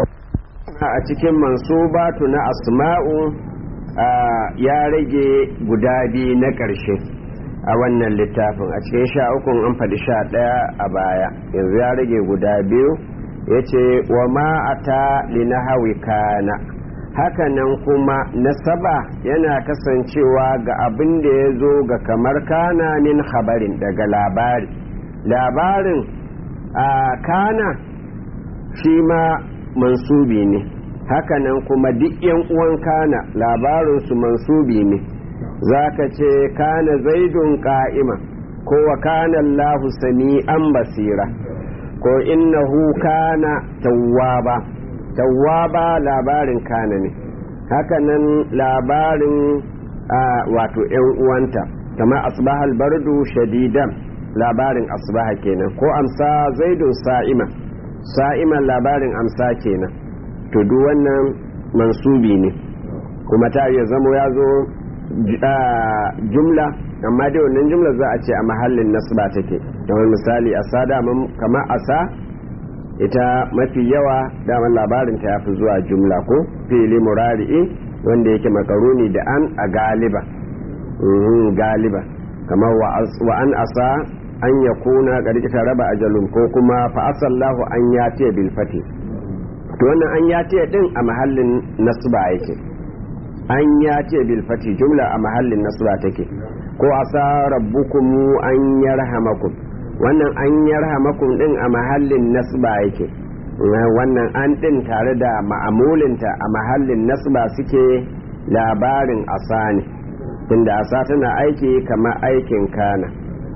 a cikin mansubatu na asma'u ya rage guda biyu na ƙarshe a wannan littafin a cikin sha ukun an faɗi sha ɗaya a baya yanzu ya rage guda biyu ya ce wa ma'ata linahawi kana hakanan kuma nasaba yana kasancewa ga abin da ya zo ga kamar kana min habarin daga labari labarin a kana shi ma mansubi ne hakanan kuma duk yan uwan kana labarinsu mansubi ne za ka ce kana zaidun ka'ima ko wa kana Allahu sami'an basira ko innahu kana tawwaba tawwaba labarin kana ne hakanan labarin wato yan uwanta kamar asbahal bardu shadidan labarin asbaha kenan ko amsa zaidun sa'ima sa'iman labarin amsa kenan to duk wannan mansubi ne kuma ta iya zamo ya zo jumla amma dai wannan jumla za a ce a mahallin nasba take kamar misali asa da kama asa ita mafi yawa daman labarin ta yafi zuwa jumla ko fili murari'i wanda yake makaruni da an a galiba galiba kamar wa an asa an ya kuna ƙarƙita raba ajalun ko kuma fa'asallahu an ya ce bilfati to wannan an ya ce din a mahallin nasba yake an ya ce bilfati jumla a mahallin nasba take ko asa rabbukum an yarhamakum wannan an yarhamakum din a mahallin nasba yake wannan an din tare da ma'amulinta a mahallin nasba suke labarin asa ne tunda asa tana aiki kamar aikin kana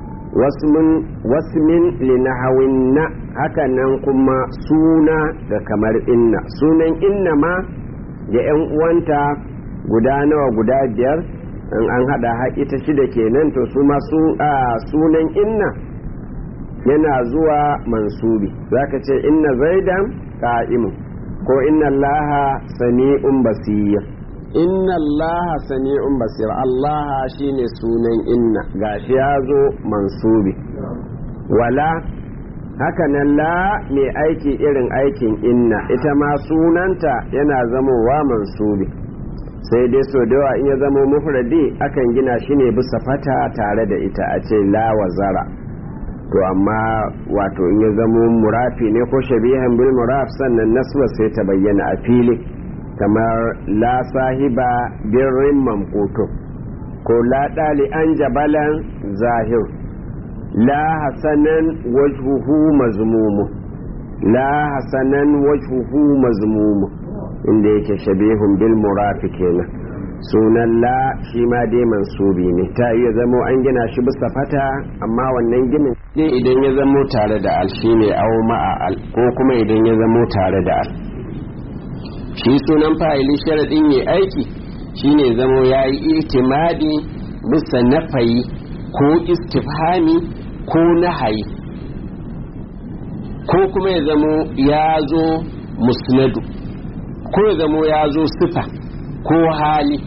wasmin linahawin na hakanan kuma suna da kamar inna sunan inna ma da yan uwanta guda nawa guda biyar in an hada ita shida kenan to su ma sunan inna yana zuwa mansubi zaka ce inna zaidan qa'imun ko inna allaha sami'un basir inna allaha sami'un basir allaha shine sunan inna gashi ya zo mansubi wala haka nan la mai aiki irin aikin inna ita ma sunanta yana zamowa mansubi sai dai so da yawa in ya zamo mufradi akan gina shi ne bisa fata tare da ita a ce la wazara to amma wato in ya zamo murafi ne ko shabihan bil muraf sannan naswa sai ta bayyana a fili kamar la sahiba birrin mamkuto ko la dali an jabalan zahir la hasanan wajhuhu mazmumu la hasanan wajhuhu mazmumu inda yake shabihun bil murafi kenan sunan la shi ma dai mansubi ne ta iya zamo an gina shi bisa fata amma wannan ginin ne idan ya zamo tare da al shine aw ma'a al ko kuma idan ya zamo tare da al shi sunan fa'ili sharadin yayi aiki shine zamo yayi itimadi bisa nafayi ko istifhami ko nahayi ko kuma ya zamo ya zo musnadu ko ya zamo ya zo sifa ko hali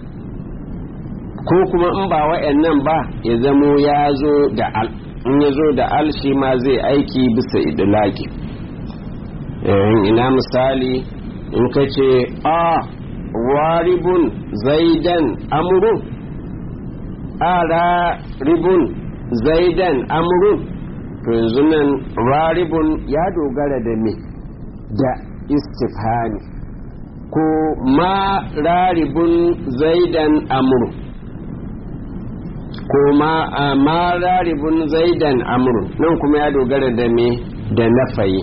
ko kuma in ba wa'annan ba ya zamo ya zo da al in ya zo da al shi ma zai aiki bisa idlaki ina misali in ka ce a waribun zaidan amurun a raribun zaidan amurun to yanzu nan raribun ya dogara da me da istifhani ko ma raribun zaidan amurun ko ma ma raribun zaidan amurun nan kuma ya dogara da me da nafayi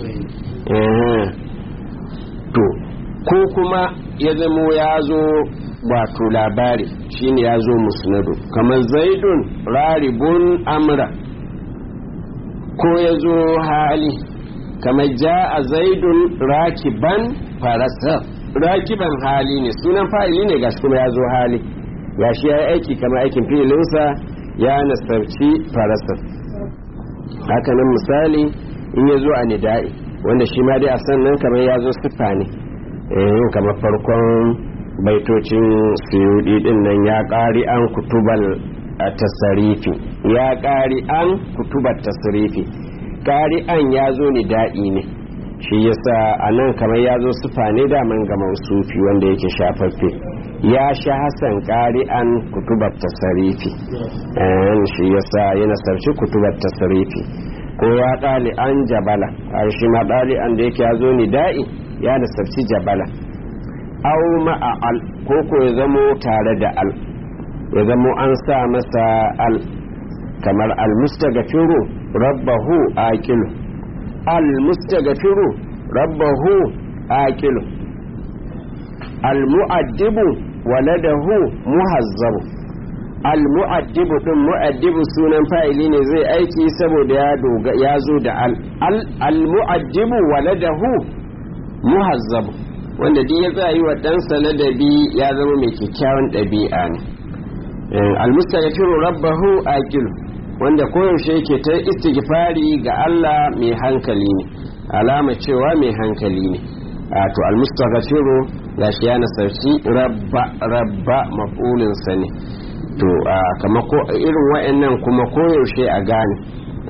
to ko kuma ya zamo ya zo wato labari shine ya zo musnadu kamar zaidun raribun amra ko ya zo hali kamar ja'a zaidun rakiban farasa rakiban hali ne sunan fa'ili ne gashi kuma ya zo hali gashi ya yi aiki kamar aikin fi'ilinsa ya nasarci farasa haka nan misali in ya zo a nida'i wanda shi ma dai a sannan kamar ya zo siffa ne eh kamar farkon baitocin suyudi din nan ya ƙari an kutubal tasarifi ya ƙari an kutubar tasarifi ƙari an ya zo ni da'i ne shi yasa a nan kamar ya zo siffa ne daman ga mausufi wanda yake shafaffe ya sha hasan ƙari an kutubar tasarifi shi yasa yana sarci kutubar tasarifi ko ya ɗali an jabala a shi ma ɗali an da yake ya zo ni da'i ya nasarci jabala au ma'a al ko ko ya zamo tare da al ya zamo an sa masa al kamar al mustaghfiru rabbahu aqilu al mustaghfiru rabbahu aqilu al mu'addibu waladahu muhazzabu al mu'addibu din mu'addibu sunan fa'ili ne zai aiki saboda ya doga ya zo da al al mu'addibu waladahu muhazzabu wanda duk ya tsayi wa ɗansa ladabi ya zama mai kyakkyawan ɗabi'a ne almustaghfiru rabbahu aqil wanda koyaushe yake ta istighfari ga Allah mai hankali ne alama cewa mai hankali ne to almustaghfiru gashi ya nasarci rabba rabba maf'ulin sa ne to kamar ko irin wayannan kuma koyaushe a gane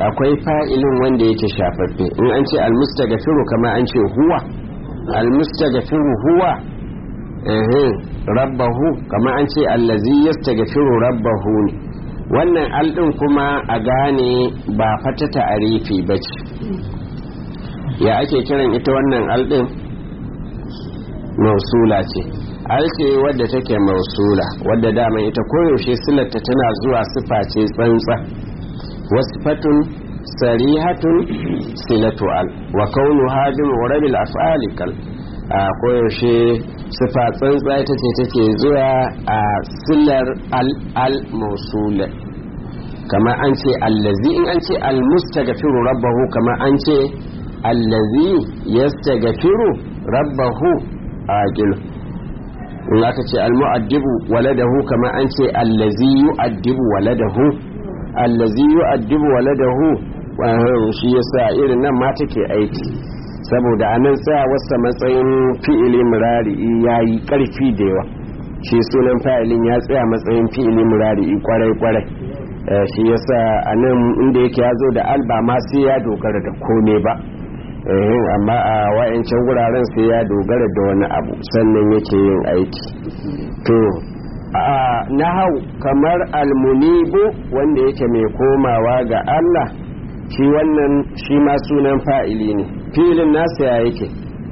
akwai fa'ilin wanda yake shafaffe in an ce almustaghfiru kama an ce huwa almustaghfiru huwa eh rabbahu kama an ce allazi yastaghfiru rabbahu ne wannan aldin kuma a gane ba fata ta'arifi bace ya ake kiran ita wannan aldin mausula ce alce wadda take mausula wadda dama ita koyaushe silarta tana zuwa sifa ce tsantsa wasfatun sarihatun silatu al wa kaunuha bi murabil af'ali kal a koyaushe sifa tsantsa ita ce take zuwa a silar al al mausula kama an ce allazi in an ce al mustaghfiru rabbahu kama an ce allazi yastaghfiru rabbahu aqil in aka ce al mu'addibu waladahu kama an ce allazi yu'addibu waladahu allazi yu'addibu waladahu shi yasa irin nan ma take aiki saboda anan tsaya wasa matsayin fi'ili murari'i yayi karfi da yawa shi sunan fa'ilin ya tsaya matsayin fi'ili murari'i kwarai kwarai shi yasa anan inda yake yazo da alba ma sai ya dogara da kome ba amma a wayancan wuraren sai ya dogara da wani abu sannan yake yin aiki to a nahau kamar almunibu wanda yake mai komawa ga Allah shi wannan shi ma sunan fa'ili ne filin nasa ya yake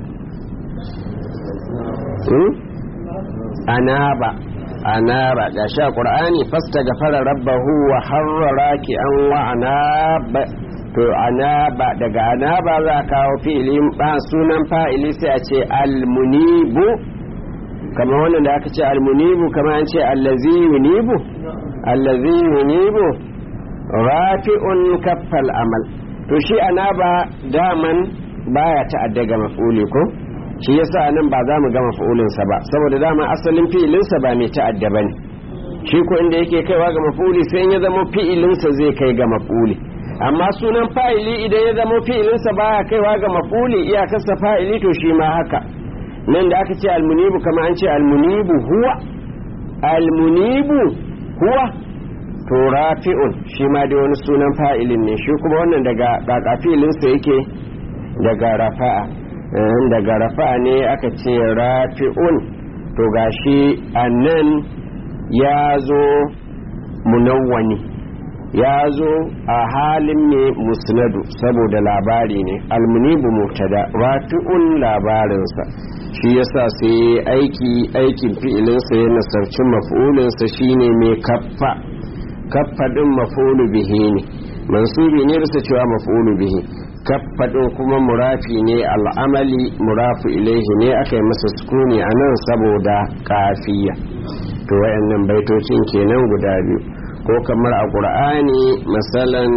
anaba anaba ga sha qur'ani fasta gafara rabbahu wa harrara ki an wa anaba to anaba daga anaba za a kawo fi'ili ba sunan fa'ili sai a ce almunibu kamar wannan da aka ce almunibu kamar an ce allazi yunibu allazi yunibu rafi'un kaffal amal to shi anaba daman baya ta'adda ga maf'uli ko shi yasa nan ba za mu ga maf'ulin sa ba saboda dama asalin fi'ilin sa ba mai ta'adda bane shi ko inda yake kaiwa ga maf'uli sai ya zama fi'ilin sa zai kai ga maf'uli amma sunan fa'ili idan ya zama fi'ilin sa baya kaiwa ga maf'uli iyakar sa fa'ili to shi ma haka nan da aka ce almunibu kama an ce almunibu huwa almunibu huwa to rafi'un shi ma dai wani sunan fa'ilin ne shi kuma wannan daga daga fi'ilinsa yake daga rafa'a daga rafa'a ne aka ce rafi'un to gashi annan ya zo munawwani ya zo a halin ne musnadu saboda labari ne almunibu mubtada rafi'un labarinsa shi yasa sai aiki aikin fi'ilinsa ya nasarci maf'ulinsa shine mai kaffa kaffa din maf'ulu bihi ne mansubi ne bisa cewa maf'ulu bihi kaffa din kuma murafi ne al'amali murafu ilaihi ne aka yi masa sukuni a nan saboda kafiya to wayannan baitocin kenan guda biyu ko kamar a qur'ani masalan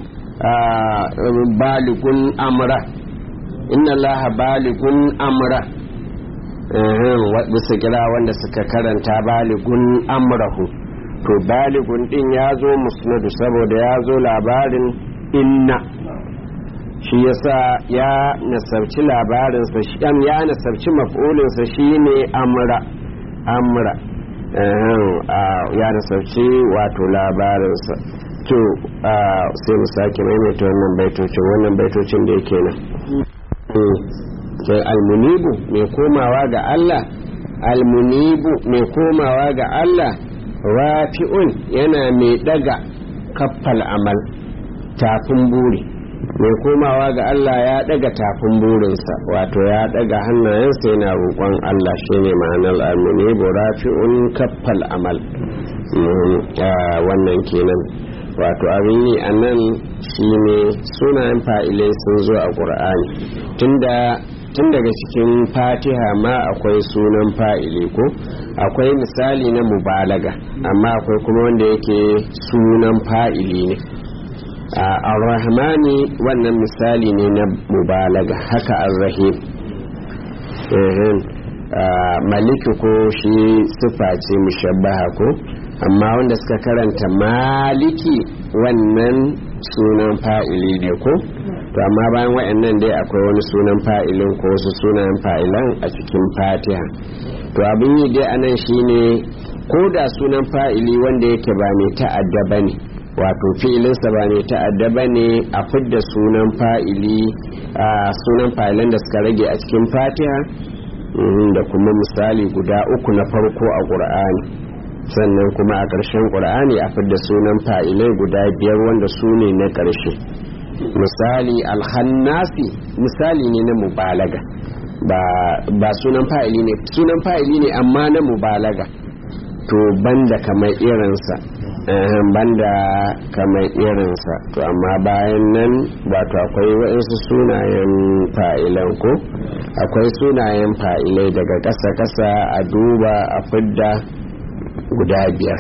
baligun amra inna allaha baligun amra bisa kira wanda suka karanta baligun amrahu to baligun din ya zo musnadu saboda ya zo labarin inna shi yasa ya nasarci labarinsa shi ya nasarci maf'ulinsa shine amra amra ya nasarci wato labarinsa to sai mu sake maimaita wannan baitocin wannan baitocin da yake nan sai almunibu mai komawa ga Allah almunibu mai komawa ga Allah rafi'un yana mai daga kaffal amal tafin buri mai komawa ga Allah ya daga tafin burinsa wato ya daga hannayensa yana roƙon Allah shine ma'anar almunibu rafi'un kaffal amal wannan kenan wato abin yi a nan shine sunayen fa'ilai sun zo a ƙur'ani tunda tun daga cikin fatiha ma akwai sunan fa'ili ko akwai misali na mubalaga amma akwai kuma wanda yake sunan fa'ili ne ar-rahmani wannan misali ne na mubalaga haka ar-rahim maliki ko shi sifa ce mushabbaha ko amma wanda suka karanta maliki wannan sunan fa'ili ne ko to amma bayan wayannan dai akwai wani sunan fa'ilin ko wasu sunan fa'ilan a cikin fatiha to abin yi dai anan shine ko da sunan fa'ili wanda yake ba mai ta'adda bane wato fi'ilinsa ba ne ta'adda ba ne a fidda sunan fa'ili a sunan fa'ilan da suka rage a cikin fatiha da kuma misali guda uku na farko a ƙur'ani sannan kuma a ƙarshen ƙur'ani a fidda sunan fa'ilai guda biyar wanda su ne na ƙarshe misali alhannasi misali ne na mubalaga ba, ba sunan fa'ili ne sunan fa'ili ne amma na mubalaga to banda kamar irinsa banda kamar irinsa to amma bayan nan wato akwai waɗansu sunayen fa'ilan ko akwai sunayen fa'ilai daga ƙasa-ƙasa a duba a fidda guda biyar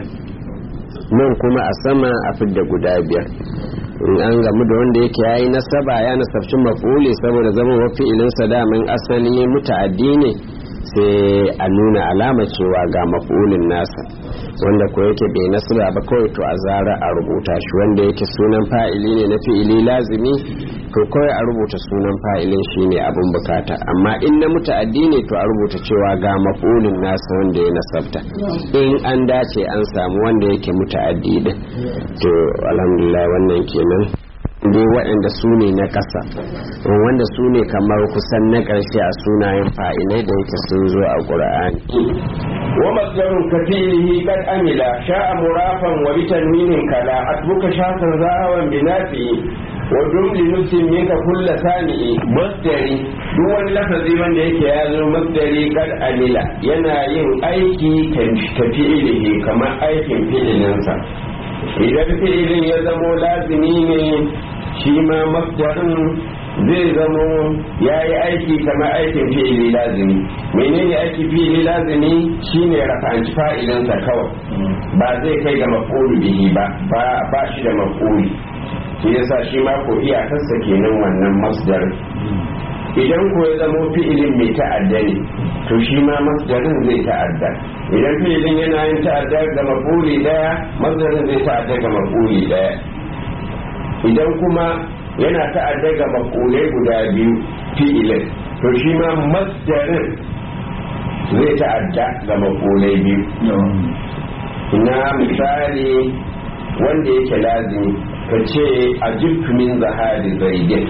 nan kuma a sama a fidda guda biyar in an gamu da wanda yake yayi nasaba ya nasabci maf'uli saboda zama wa fi'ilinsa damin asali muta'addi ne sai a nuna alama cewa ga maf'ulin nasa wanda ko yake bai nasaba ba kawai to a zara a rubuta shi wanda yake sunan fa'ili ne na fi'ili lazimi to kawai a rubuta sunan fa'ilin shine abun bukata amma in na muta'addi ne to a rubuta cewa ga maf'ulin nasa wanda ya nasabta in an dace an samu wanda yake muta'addi din to alhamdulillah wannan kenan dai waɗanda su ne na ƙasa wanda su ne kamar kusan na ƙarshe a sunayen fa'ilai da yake sun zo a ƙura'ani wa masdarun kafilihi kad amila sha'a murafan wa bitanwinin kala atbuka shasan zahawan binafi wa jumli nufsin minka kulla sani'i masdari duk wani lafazi wanda yake ya zo masdari kad amila yana yin aiki kafilihi kamar aikin fi'ilinsa idan fi'ilin ya zamo lazimi ne shi ma masdarin zai zamo ya yi aiki kamar aikin fi'ili lazimi menene aiki fi'ili lazimi shine rafa'anci fa'ilinsa kawai ba zai kai ga maf'ulu bihi ba ba shi da maf'uli shi yasa shi ma ko iyakarsa kenan wannan masdarin idan ko ya zamo fi'ilin mai ta'adda ne to shi ma masdarin zai ta'adda idan fi'ilin yana yin ta'adda ga maf'uli daya masdarin zai ta'adda ga maf'uli daya idan kuma yana ta'adda ga maf'ulai guda biyu fi'ilin to shi ma masdarin zai ta'adda ga maf'ulai biyu na misali wanda yake lazimi ka ce ajibtu min zahabi zaidin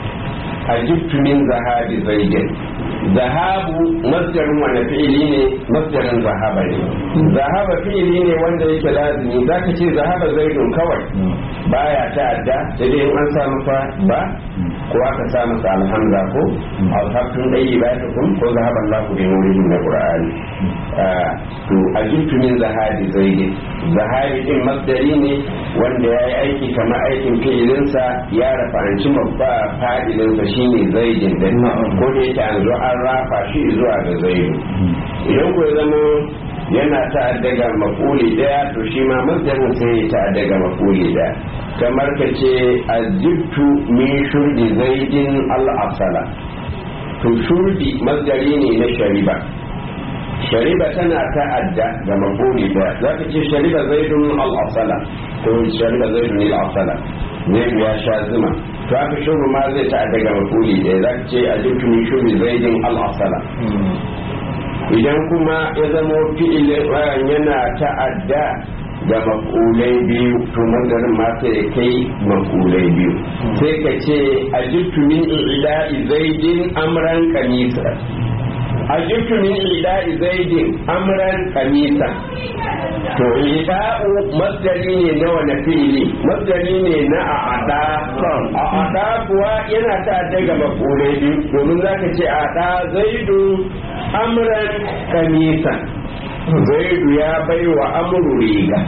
ajibtu min zahabi zaidin zahabu masdarin wani fi'ili ne masdarin zahaba ne zahaba fi'ili ne wanda yake lazimi zaka ce zahaba zaidun kawai baya ta'adda sai dai an samu fa ba ko aka samu sa alhamza ko alhaftun dai ba ta kun ko zahaba Allahu bi nurihi na Qur'ani to ajibtu min zahabi zaidin zahabi din masdari ne wanda yayi aiki kamar aikin fi'ilinsa ya rafanci mabba fa'ilinsa shine zaidin da ko da yake an zo an rafa shi zuwa ga zaidu idan ku zama yana ta'adda ga maf'uli daya to shi ma masdarin sai ya ta'adda ga maf'uli daya kamar ka ce ajibtu min shurdi zaidin al-asala to shurdi masdari ne na shariba shariba tana ta'adda ga maf'uli daya zaka ce shariba zaidun al-asala to shariba zaidun al-asala zaidu ya sha zuma to aka shuru ma zai ta'adda ga maf'uli daya zaka ce ajibtu min shurdi zaidin al-asala idan kuma ya zama fi'ilin yana ta'adda ga maf'ulai biyu to mangarin ma sai ya kai maf'ulai biyu sai ka ce ajibtu min ila'i zaidin amran kamisa ajibtu min ila'i zaidin amran kamisa to ila'u masdari ne na wani fi'ili masdari ne na a'ada a'ada kuwa yana ta'adda ga maf'ulai biyu domin zaka ce a'ada zaidu amran kamisa zaidu ya bai wa amuru riga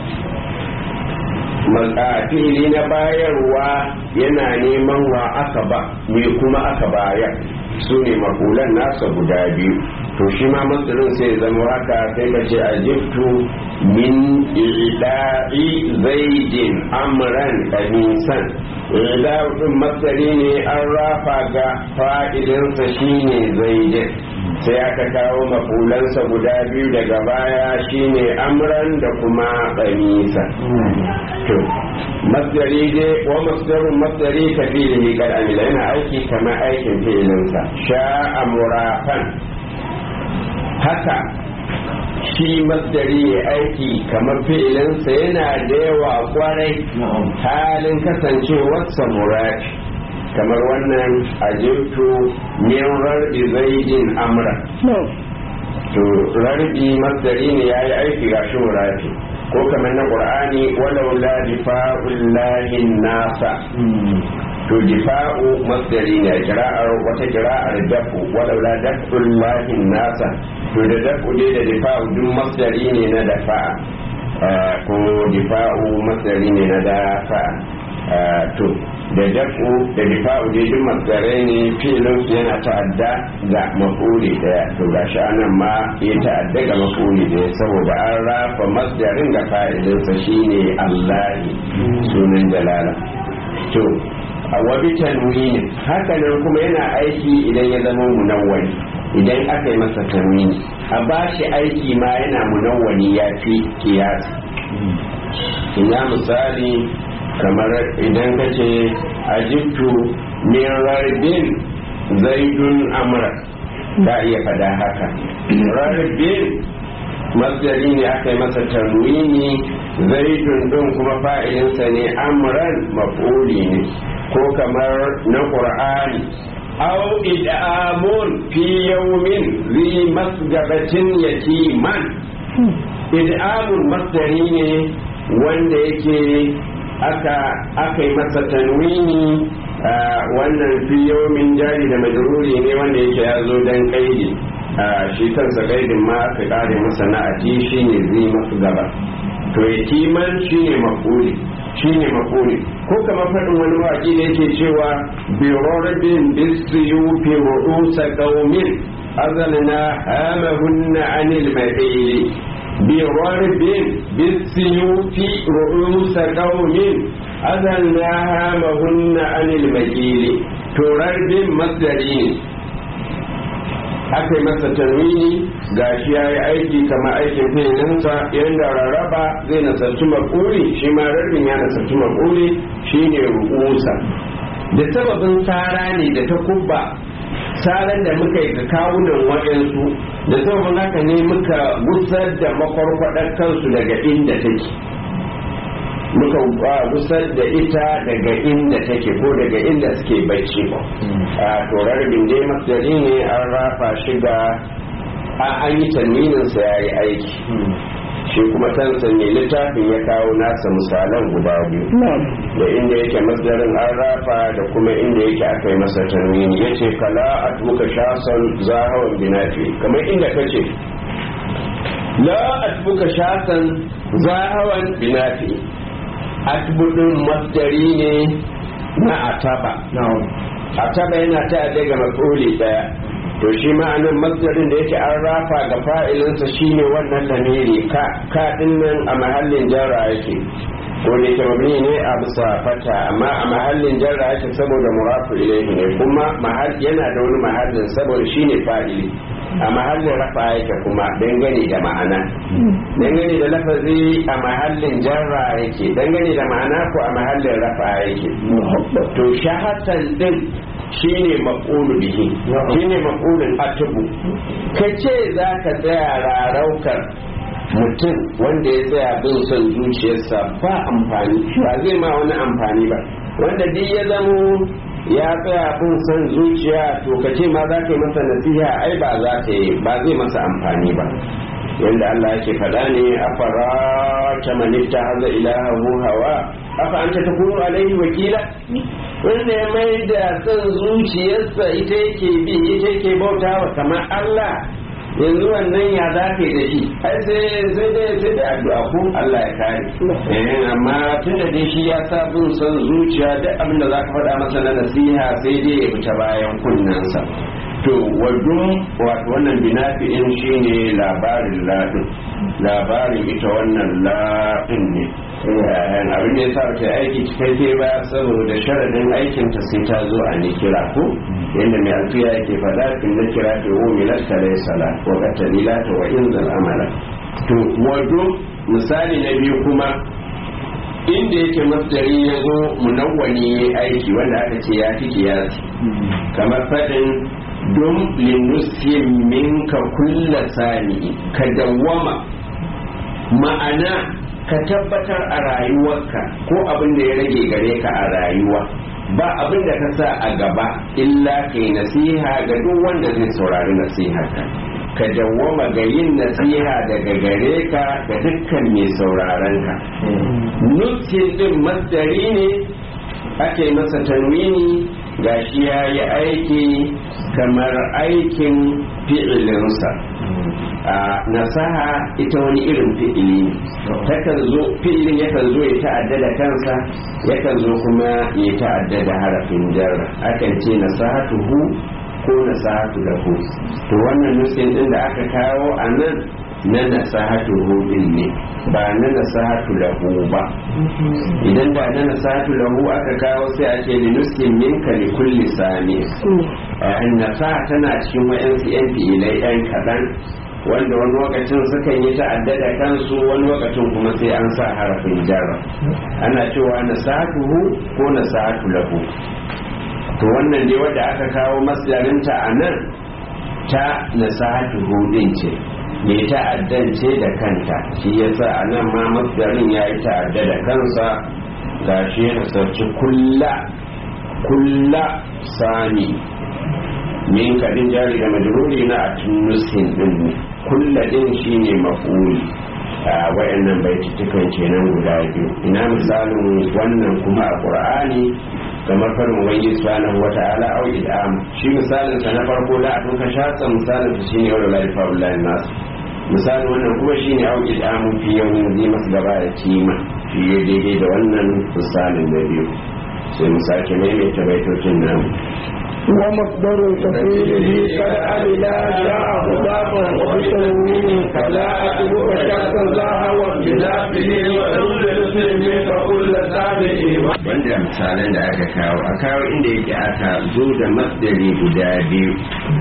fili na bayarwa yana neman wa aka ba me kuma aka bayar su ne makulan nasa guda biyu to shi ma matsalin sai zama haka sai ka ce ajibtu min ila'i zaidin amran kamisan ila'udin matsali ne an rafa ga fa'ilinsa shine zaidin sai aka kawo makulansa guda biyu daga baya shine amran da kuma kamisa to masdari dai wa masdarun masdari ka fi'lihi kad amila yana aiki kamar aikin fi'ilinsa sha'a murafan haka shi masdari ya aiki kamar fi'ilinsa yana da yawa kwarai halin kasancewarsa murad kamar wannan ajirtu min rarbi zaidin amra to rarbi masdari ne ya yi aiki ga shi muradi ko kamar na qur'ani walau la difa'ullahi nasa to difa'u masdari ne kira'ar wata kira'ar dafu walau la daf'ullahi nasa to da dafu ne da difa'u duk masdari ne na dafa'a ko difa'u masdari ne na dafa'a to da dafu da difa'u dai duk masdarai ne filin yana ta'adda ga mafuli daya to gashi anan ma ya ta'adda ga mafuli daya saboda an rafa masdarin da fa'ilinsa shine Allahi sunan jalala to a wabi tanwini hakanan kuma yana aiki idan ya zama munawwani idan aka yi masa tanwini a bashi aiki ma yana munawwani ya fi kiyasi ina misali kamar idan ka ce ajibtu min rarbin zaidun amra ka iya fada haka rarbin masdari ne aka yi masa tanwini zaidun din kuma fa'ilinsa ne amran maf'uli ne ko kamar na qur'ani aw id'amun fi yawmin zi masgabatin yatiman id'amun masdari ne wanda yake aka aka yi masa tanwini wannan fi yawmin jari da majruri ne wanda yake ya zo dan kaidi shi kansa kaidin ma aka kare masa na'ati shine zi masgaba to yatiman shine maf'uli shine maf'uli ko kamar faɗin wani waƙi da yake cewa bi rarbin bisuyufi ru'usa qaumin azalna hamahunna anil mabili bi rarbin bisuyufi ru'usa qaumin azalna hamahunna anil mabili to rarbin masdari ne aka yi masa tanwini gashi ya yi aiki kama aikin fi'ilinsa yadda rarraba zai nasarci makuli shi ma rarbin ya nasarci makuli shi ne ru'usa da sababin tsara ne da ta kubba tsaran da muka yi ga kawunan waɗansu da sababin haka ne muka gusar da makwarkwadar kansu daga inda take muka gusar da ita daga inda take ko daga inda suke bacci a torar binde masdari ne an rafa shi ga an yi tanwininsa ya yi aiki shi kuma kansa ne littafin ya kawo nasa misalan guda biyu da inda yake masdarin an rafa da kuma inda yake aka yi masa tanwini ya ce kala a tuka shason zahawan binafi kamar inda ka ce la a tuka shason zahawan binafi atbudin masdari ne na ataba ataba yana ta daga mafuli daya to shi ma'anin masdarin da yake an rafa ga fa'ilinsa shine wannan lamiri ka ka nan a mahallin jarra yake ko da yake mabni ne a bisa fata amma a mahallin jarra yake saboda murafu ilayhi ne kuma mahall yana da wani mahallin saboda shine fa'ili a mahallin rafa yake kuma dangane da ma'ana dangane da lafazi a mahallin jarra yake dangane da ma'ana ko a mahallin rafa yake to shahatan din shine maqulu bihi shine maqulun atubu kace zaka tsaya raraukar mutum wanda ya tsaya bin son zuciyarsa ba amfani ba zai ma wani amfani ba wanda duk ya zamo ya tsaya bin son zuciya to ka ce ma za ka yi masa nasiha ai ba za ka yi ba zai masa amfani ba yanda Allah yake faɗa ne a fara ta manifta haza ilahahu hawa afa an ta takunu alaihi wakila wanda ya mai da son zuciyarsa ita yake bi ita yake bautawa kamar Allah yanzu wannan ya za ka yi da shi ai sai sai dai sai da addu'a ko Allah ya kare eh amma tun da dai shi ya sa bin son zuciya duk abin da za ka faɗa masa na nasiha sai dai ya fita bayan kunnensa to wadun wato wannan binafi'in shine labarin ladin labarin ita wannan ladin ne abin da ya sa ta aiki cikakke ba saboda sharadin aikinta sai ta zo a ne kira ko yadda mai alfiya yake faɗa fin na kira ta wo milasta da sala wa katalila ta wa inzal amala to wado misali na biyu kuma inda yake masdari ya zo munawwani aiki wanda aka ce ya fi kiyasi kamar faɗin don linusin minka kulla sani ka dawwama ma'ana ka tabbatar a rayuwarka ko abin da ya rage gare ka a rayuwa ba abin da ka sa a gaba illa kai nasiha ga duk wanda zai saurari nasiharka ka dawwama ga yin nasiha daga gare ka ga dukkan mai sauraron ka nutsin din masdari ne ake masa tanwini gashi ya yi aiki kamar aikin fi'ilinsa a nasaha ita wani irin fi'ili takan zo fi'ilin yakan zo ya ta'adda da kansa yakan zo kuma ya ta'adda da harafin jarra akan ce nasahatuhu ko nasahatu lahu to wannan nusin din da aka kawo a nan na nasahatuhu din ne ba na nasahatu lahu ba idan da na nasahatu lahu aka kawo sai a ce li nuskin minka li kulli sami an nasaha tana cikin wayansu yan fi'ilai yan kadan wanda wani lokacin sukan yi ta'addada kansu wani lokacin kuma sai an sa harafin jarra ana cewa nasahatuhu ko nasahatu lahu to wannan ne wanda aka kawo masdarinta a nan ta nasahatuhu din ce me ta'addance da kanta shi yasa a nan ma masdarin ya yi ta'adda da kansa ga shi ya sarci kulla kulla sami min kadin jari da majruri na atunusin din kulla din shine maf'uli a wayannan baitutukan kenan guda biyu ina misalin wannan kuma a qur'ani kamar farin ubangiji subhanahu wata'ala au id'am shi misalin sa na farko la a tuka shatsa misalin sa shine wala la ilaha illa nas misalin wannan kuma shine au id'am fi yawmin zai masu gaba da kima shi ya daidai da wannan misalin na biyu sai mu sake maimaita baitocin nan ومصدر تفعيله قد عملا جاء خطابا وبتنوين فلا أتبك شخصا ظاهر واختلافه ودول المسلمين فكل سابق wanda misalan da aka kawo a kawo inda yake aka zo da masdari guda biyu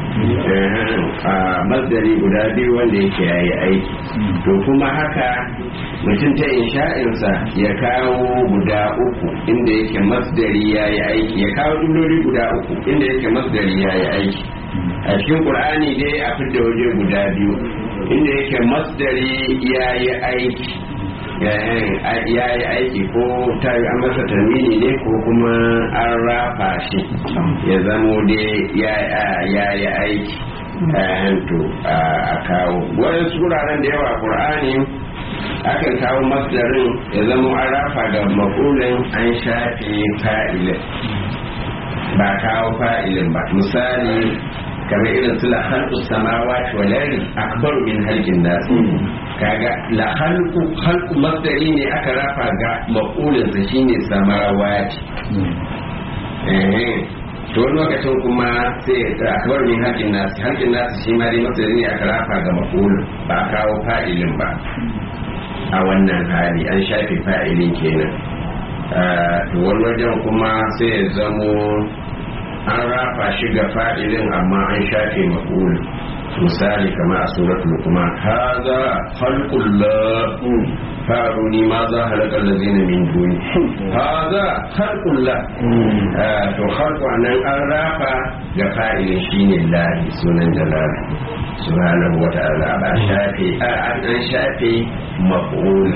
a masdari guda biyu wanda yake yayi aiki to kuma haka mutum ta insha'insa ya kawo guda uku inda yake masdari yayi aiki ya kawo dulloli guda uku inda yake masdari yayi aiki a cikin qur'ani dai a fitar waje guda biyu inda yake masdari yayi aiki ya yi aiki ko ta yi an masa tarmini ne ko kuma an rafa shi ya zamo dai ya yi aiki to a kawo waɗansu wuraren da yawa ƙur'ani akan kawo masdarin ya zamo an rafa ga makulin an shafe fa'ilin ba kawo fa'ilin ba misali kamar irin su la khalqu samawati wal ardi akbar min halqin nas kaga la khalqu khalqu masdari ne aka rafa ga maqulin sa shine samawati eh to wani lokacin kuma sai akbar min halqin nas halqin nas shi ma dai masdari ne aka rafa ga maqulin ba kawo fa'ilin ba a wannan hali an shafe fa'ilin kenan to wani wajen kuma sai ya zamo an rafa shi ga fa'ilin amma an shafe maf'ul misali kama a suratul kuma haza khalqullah faruni ma za halakal ladina min duni haza khalqullah to khalqu anan an rafa ga fa'ilin shine lahi sunan jalal subhanahu wa ta'ala ba shafe an shafe maf'ul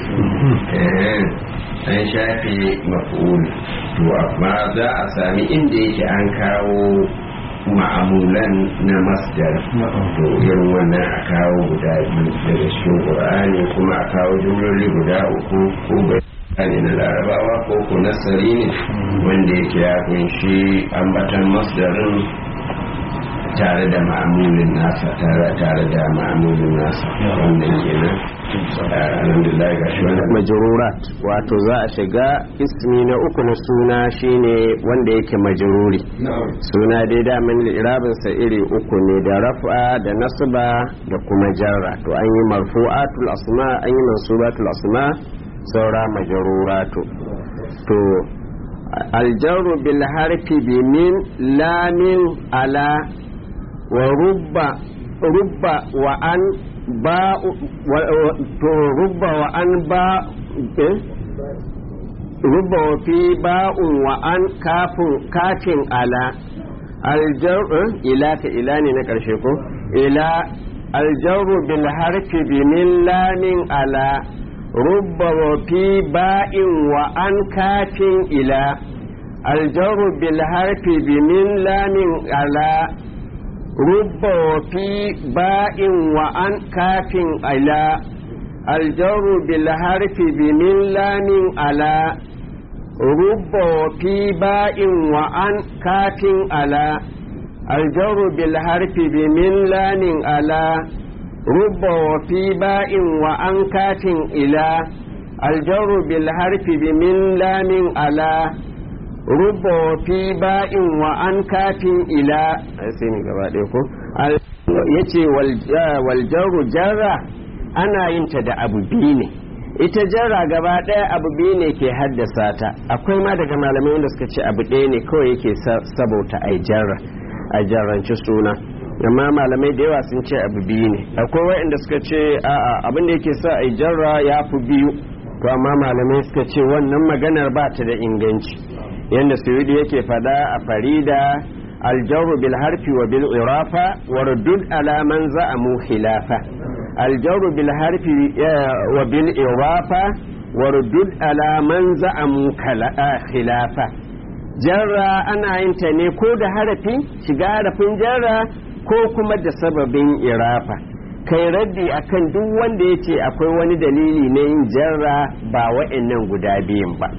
an shafe maf'ul to amma za a sami inda yake an kawo ma'amulan na masdar to irin wannan a kawo guda biyu daga cikin qur'ani kuma a kawo jumloli guda uku ko bayani na larabawa ko ko nasari ne wanda yake ya kunshi ambatan masdarin tare da ma'amulin nasa tare da ma'amulin nasa wannan kenan alhamdulillah ga shi wannan majrurat wato za a shiga ismi na uku na suna shine wanda yake majruri suna dai daman irabin sa iri uku ne da raf'a da nasba da kuma jarra to an yi marfu'atul asma an yi mansubatul asma saura majruratu to aljarru bil harfi bi min lamin ala wa rubba rubba wa an ba to rubba wa an ba rubba wa fi ba'un wa an kafin kafin ala aljaru ila ka ila ne na karshe ko ila aljaru bil harfi bi min lamin ala rubba wa fi ba'in wa an kafin ila aljaru bil harfi bi min lamin ala rubba wa fi ba'in wa an kafin ila aljaru bil harfi bi min lamin ala rubba wa fi ba'in wa an kafin ala aljaru bil harfi bi min lamin ala rubba wa fi ba'in wa an kafin ila aljaru bil harfi bi min lamin ala rubba wa fi ba'in wa an kafin ila sai ni gaba ɗaya ko yace wal jaru jarra ana yin ta da abu biyu ne ita jarra gaba ɗaya abu biyu ne ke haddasa ta akwai ma daga malamai wanda suka ce abu ɗaya ne kawai yake sabauta ai jarra a jarranci suna amma malamai da yawa sun ce abu biyu ne akwai waɗanda suka ce a'a abin da yake sa ai jarra ya fi biyu to amma malamai suka ce wannan maganar ba ta da inganci yanda suyudi yake fada a farida aljarru bil harfi wa bil irafa wa ruddud ala man za'amu khilafa aljarru bil harfi wa bil irafa wa ruddud ala man za'amu khilafa jarra ana yin ta ne ko da harafi shiga harafin jarra ko kuma da sababin irafa kai raddi akan duk wanda ya ce akwai wani dalili na yin jarra ba wa'annan guda biyun ba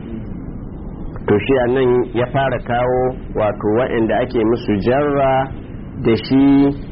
to shi nan ya fara kawo wato wa'anda ake musu jarra da shi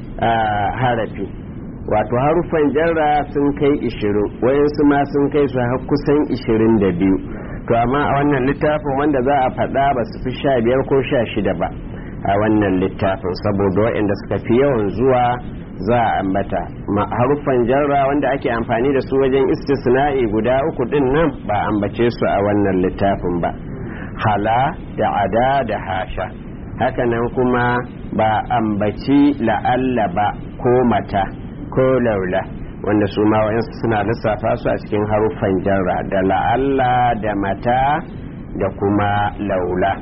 harafi wato harufan jarra sun kai ishirin wayansu ma sun kai su har kusan ishirin da biyu to amma a wannan littafin wanda za a faɗa ba su fi sha biyar ko sha shida ba a wannan littafin saboda waɗanda suka fi yawan zuwa za a ambata haruffan jarra wanda ake amfani da su wajen istisna'i guda uku din nan ba ambace su a wannan littafin ba hala da ada da hasha hakanan kuma ba ambaci la'alla ba ko mata ko laula wanda su ma wayansu suna lissafa su a cikin haruffan jarra da la'alla da mata da kuma laula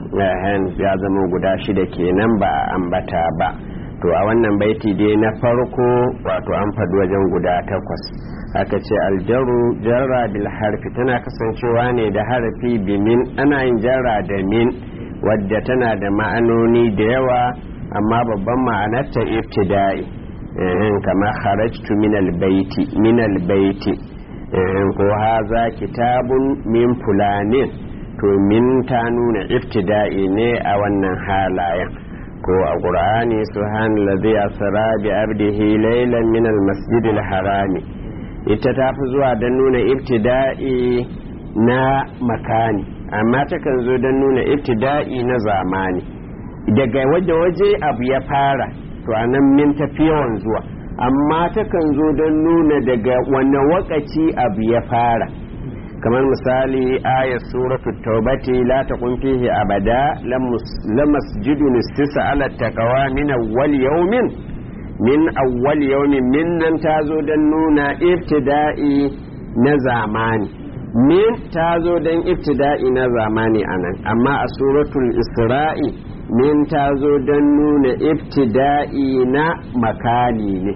ya zama guda shida kenan ba a ambata ba to a wannan baiti dai na farko wato an faɗi wajen guda takwas aka ce aljaru jarra bil harfi tana kasancewa ne da harfi bi min ana yin jarra da min wadda tana da ma'anoni da yawa amma babban ma'anarta ibtida'i kama kharajtu min albayti min albayti ko haza kitabun min fulanin to min ta nuna ibtida'i ne a wannan halayen ko a qur'ani subhanallazi asra bi abdihi laylan min almasjidil harami ita ta fi zuwa don nuna ibtida'i na makani amma takan zo don nuna ibtida'i na zamani daga waje-waje abu ya fara to anan min tafi yawan zuwa amma takan zo don nuna daga wani wakaci abu ya fara kamar misali ayat suratu taubati la taqum fihi abada lam masjidun istisa ala taqwa min awwal yawmin min awwal yawmin min nan tazo don nuna ibtida'i na zamani min tazo don ibtida'i na zamani anan amma a suratul isra'i min tazo don nuna ibtida'i na makani ne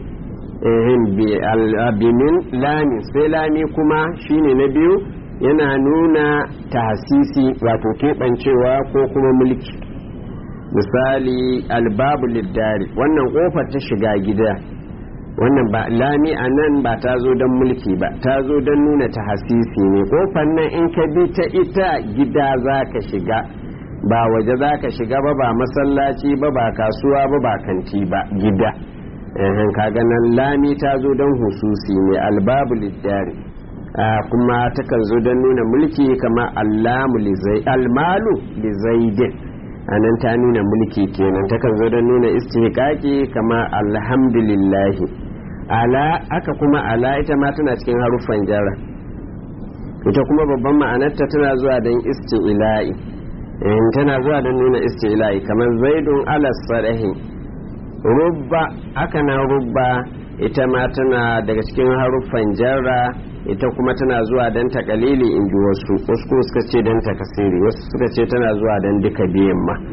bimin lami sai lami kuma shine na biyu yana nuna tahsisi wato keɓancewa ko kuma mulki misali albabu liddari wannan kofar ta shiga gida wannan ba lami a nan ba ta zo don mulki ba ta zo don nuna tahsisi ne kofar nan in ka bi ta ita gida za ka shiga ba waje za ka shiga ba ba masallaci ba ba kasuwa ba ba kanti ba gida kaga nan lami ta zo don hususi ne albabu liddari kuma takan zo don nuna mulki kama allamu almalu lizaidin anan ta nuna mulki kenan takan zo don nuna istihqaqi kama alhamdulillahi ala aka kuma ala ita ma tana cikin haruffan jarra ita kuma babban ma'anarta tana zuwa don isti'la'i tana zuwa don nuna isti'la'i kamar zaidun ala sadahi rubba aka na rubba ita ma tana daga cikin haruffan jarra ita kuma tana zuwa don takalili in ji wasu wasu kuma suka ce don takasiri wasu suka ce tana zuwa don duka biyan ma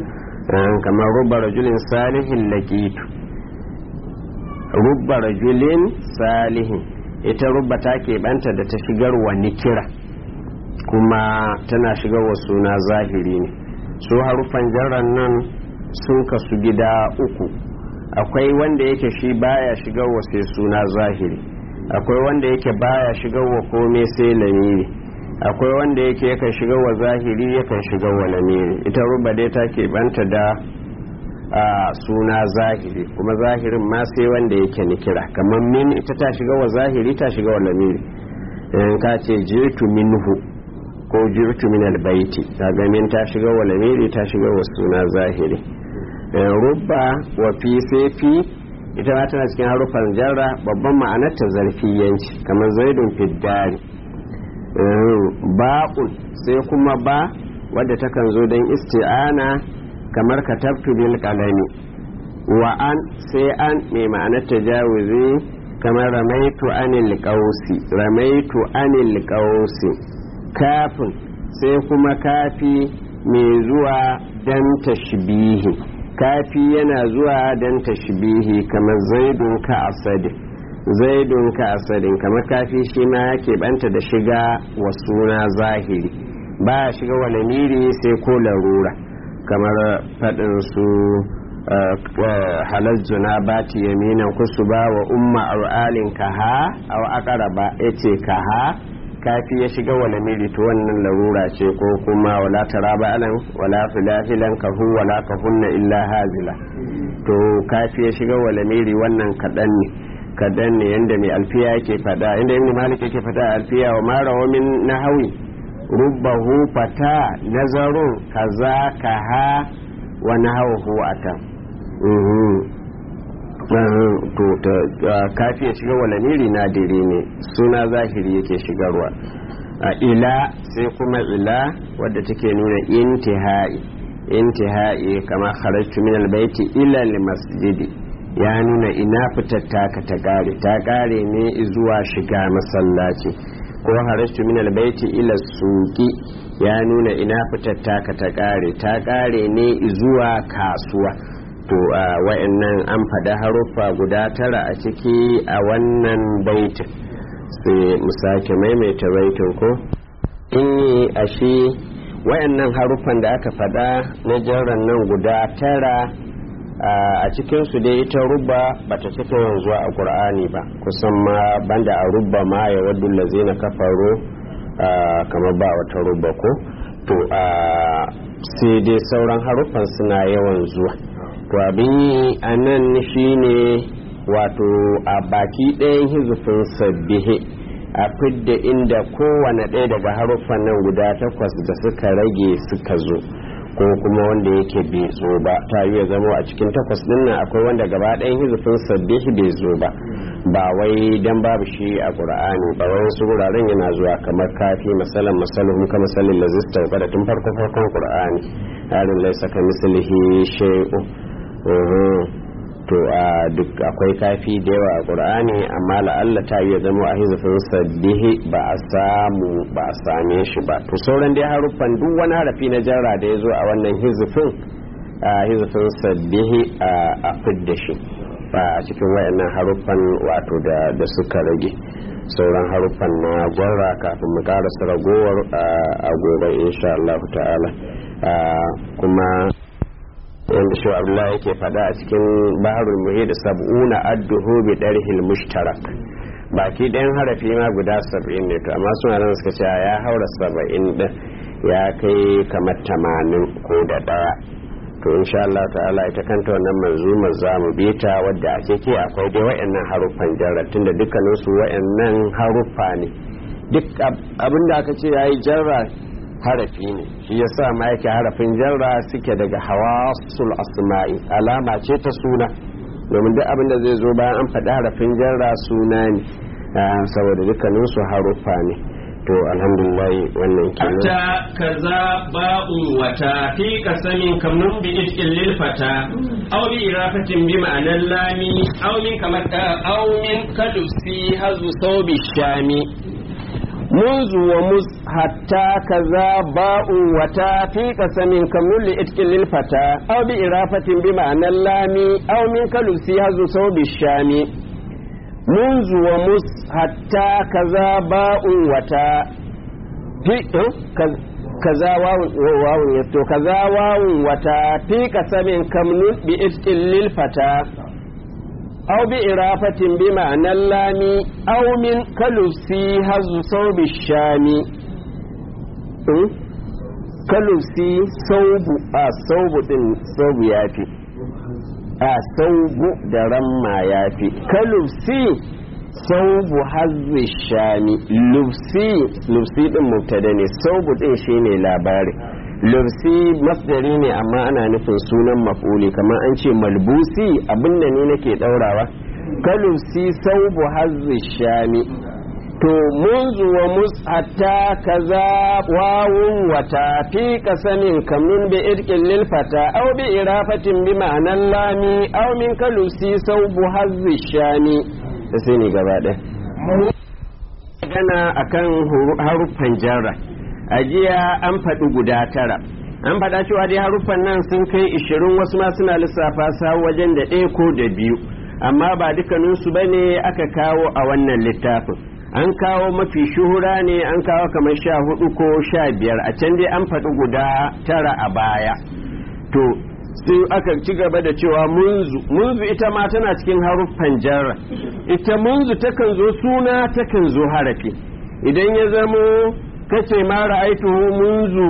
kamar rubba rajulin salihin laqitu rubba rajulin salihin ita rubba ta keɓanta da ta shigar wa nikira kuma tana shigar wa suna zahiri ne. su harufan jarran nan sun kasu gida uku, akwai wanda yake shi baya shigar wa sai suna zahiri, akwai wanda yake baya shigar wa komai sai lamiri, akwai wanda yake yakan shigar wa zahiri yakan shigar wa lamiri. ita rubba dai ta keɓanta da a suna zahiri, kuma zahirin ma sai wanda yake nikira, kamar min ita ta shiga wa zahiri ta shiga wa lamiri. in ka ce jirtu minhu ko jirtu min albaiti, kaga min ta shiga wa lamiri ta shiga wa suna zahiri. rubba wa fi sai fi ita ma tana cikin harufan jarra, babban ma'anar ta zarfiyanci, kamar zaidun fiddari. ba'un sai kuma ba wadda takan zo don isti'ana, kamar katabtu bil qalami. wa an sai an mai ma'anar tajawuzi, kamar ramaitu anil qausi ramaitu anil qausi. kafin sai kuma kafi mai zuwa dan tashbihi, kafi yana zuwa dan tashbihi, kamar zaidun ka asadin zaidun ka asadin kamar kafi shi ma yake banta da shiga wa suna zahiri, ba shiga wa lamiri sai ko larura, kamar faɗin su halal juna ba ta yaminan kusuba wa umma ar'alin kaha aw aqraba yace kaha kafi ya shiga wa lamiri to wannan larura ce, ko kuma wala taraba alan wala filafilan kahu wala kahunna illa hazila, to kafi ya shiga wa lamiri wannan kadan ne kadan ne yanda mai alfiya yake fada, inda ibn malik yake fada alfiya wa mara wa min nahawi rubbahu fata nazarun kaza kaha wa nahawu ata. to kafi ya shiga walamiri na dire ne, suna zahiri yake shigarwa. a ila sai kuma ila wadda take nuna intihai intihai, kama kharajtu min albayti ila almasjidi, ya nuna ina fitatta ka ta kare ta kare ne zuwa shiga masallaci. ko kharajtu min albayti ila suqi, ya nuna ina fitatta ka ta kare ta kare ne zuwa kasuwa. to a wa'annan an faɗa haruffa guda tara a ciki a wannan baitin, sai mu sake maimaita baitin ko in yi ashe wa'annan haruffan da aka faɗa na jarran nan guda tara a cikinsu dai ita rubba bata cika yanzu a ƙur'ani ba, kusan ma banda a rubba ma ya waddu lazina kafaro kamar ba wata rubba ko to sai dai sauran haruffan suna yawan zuwa. to abin yi a nan shi ne wato a baki ɗayan hizufin sabbihe a fidda inda kowane ɗaya daga haruffan nan guda takwas da suka rage suka zo, ko kuma wanda yake bai zo ba. ta yi ya zama a cikin takwas ɗin nan akwai wanda gaba ɗayan hizufin sabbihe bai zo ba, ba wai dan babu shi a ƙur'ani ba, wai wasu wuraren yana zuwa kamar kafi masalan masalahum ka masalin lazista da tun farko farkon ƙur'ani, harin laisa ka mislihi shay'un. to a duk akwai kafi da yawa a ƙur'ani, amma la'alla ta yi zama a hizifin sabbihi ba a samu ba a same shi ba. to sauran dai haruffan duk wani harafi na jarra da ya zo a wannan hizifin a hizifin sabbihi a fidda shi ba a cikin wayannan haruffan wato da suka rage. sauran haruffan na jarra kafin mu karasa ragowar a gobe insha Allah ta'ala. kuma yanda shi Abdullahi yake fada a cikin baharul muhit sab'una adduhu bi darhil mushtarak, baki ɗayan harafi ma guda saba'in ne, to amma suna nan suka ce ya haura saba'in din, ya kai kamar tamanin ko da ɗaya. to insha Allah ta'ala ita kanta wannan manzumar za mu bi ta, wadda a ciki akwai dai wayannan haruffan jarra, tunda dukkanin su wayannan haruffa ne, duk abinda aka ce yayi jarra harafi ne, shi yasa ma yake harafin jarra suke daga hawasul asma'i, alama ce ta suna, domin duk abinda zai zo bayan an faɗi harafin jarra suna ne, saboda dukkanin su haruffa ne. to alhamdulillah wannan kenan. hatta kaza ba'un wata fi qasamin kamnun bi idil lil fata aw bi irafatin bi ma'anan lami aw min kamar aw min kadusi hazu sawbi shami منذ ومز حتى كذا باء وتا في قسم كمل إتك للفتى أو بإرافة بمعنى اللام أو من كلبسي هز صوب الشام منذ ومز حتى كذا باء وتا في كذا واو واو يستو كذا واو وتا في قسم كمل بإتك للفتى أو بإرافة بمعنى اللام أو من كلبسي هز صوب الشام كلبسي صوب آه صوب صوب يافي آه صوب درما يافي كلبسي صوب هز الشام لبسي لبسي دين مبتدا ne صوب din shine labari lubsi masdari ne amma ana nufin sunan maf'uli kamar an ce malbusi abinda ne nake daurawa kalubsi saubu hazzi shami to munzu wa mus hatta kaza wawun wata fi kasamin kamun bi irqin lil fata aw bi irafatin bi ma'anan lami aw min kalubsi saubu hazzi shami sai ne gaba ɗaya magana akan haruffan jarra a jiya an faɗi guda tara an faɗa cewa dai haruffan nan sun kai ishirin wasu ma suna lissafa sa wajen da ɗaya ko da biyu amma ba dukkaninsu ba ne aka kawo a wannan littafin an kawo mafi shuhura ne an kawo kamar sha hudu ko sha biyar a can dai an faɗi guda tara a baya to sai aka ci gaba da cewa munzu munzu ita ma tana cikin haruffan jarra ita munzu takan zo suna takan zo harafi idan ya zamo kace ma ra'aituhu munzu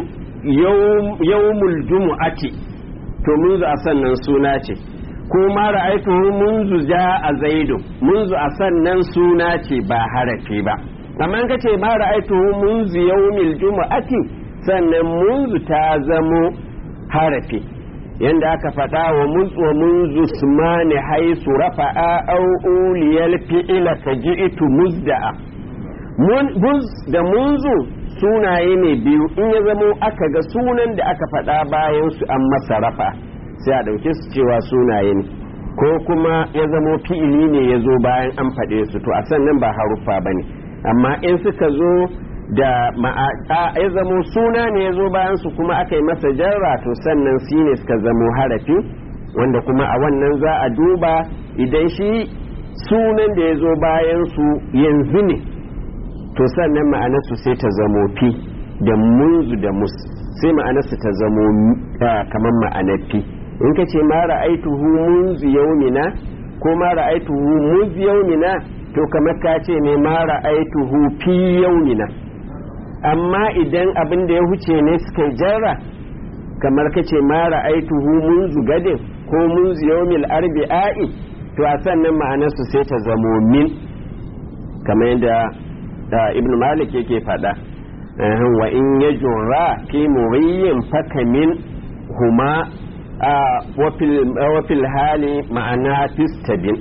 yawmul jumu'ati to munzu a sannan suna ce ko ma ra'aituhu munzu ja'a zaidu munzu a sannan suna ce ba harafi ba amma kace ma ra'aituhu munzu yawmil jumu'ati sannan munzu ta zamo harafi yanda aka faɗa wa munzu wa munzu sumani haisu rafa'a au uliyal fi'ila kaji'tu muzda'a mun da munzu sunaye ne biyu in ya zamo aka ga sunan da aka faɗa bayan su an masa rafa sai a ɗauke su cewa sunaye ne ko kuma ya zamo fi'ili ne ya zo bayan an faɗe su to a sannan ba haruffa ba ne amma in suka zo da ya zamo suna ne ya zo bayan su kuma aka yi masa jarra to sannan shi ne suka zamo harafi wanda kuma a wannan za a duba idan shi sunan da ya zo bayan su yanzu ne to sannan ma'anarsu sai ta zamo fi da munzu da mus sai ma'anarsu ta zamo kamar ma'anar fi in ka ce ma ra'aituhu munzu yaumina ko ma ra'aituhu munzu yaumina to kamar ka ce ne ma ra'aituhu fi yaumina amma idan abin da ya huce ne suka jarra kamar ka ce ma ra'aituhu munzu gadin ko munzu yaumil arbi'a'i to a sannan ma'anarsu sai ta zamo min kamar yadda da ibn malik yake fada wa in ya jura fi muriyin fakamin huma wa fil hali ma'ana fistabin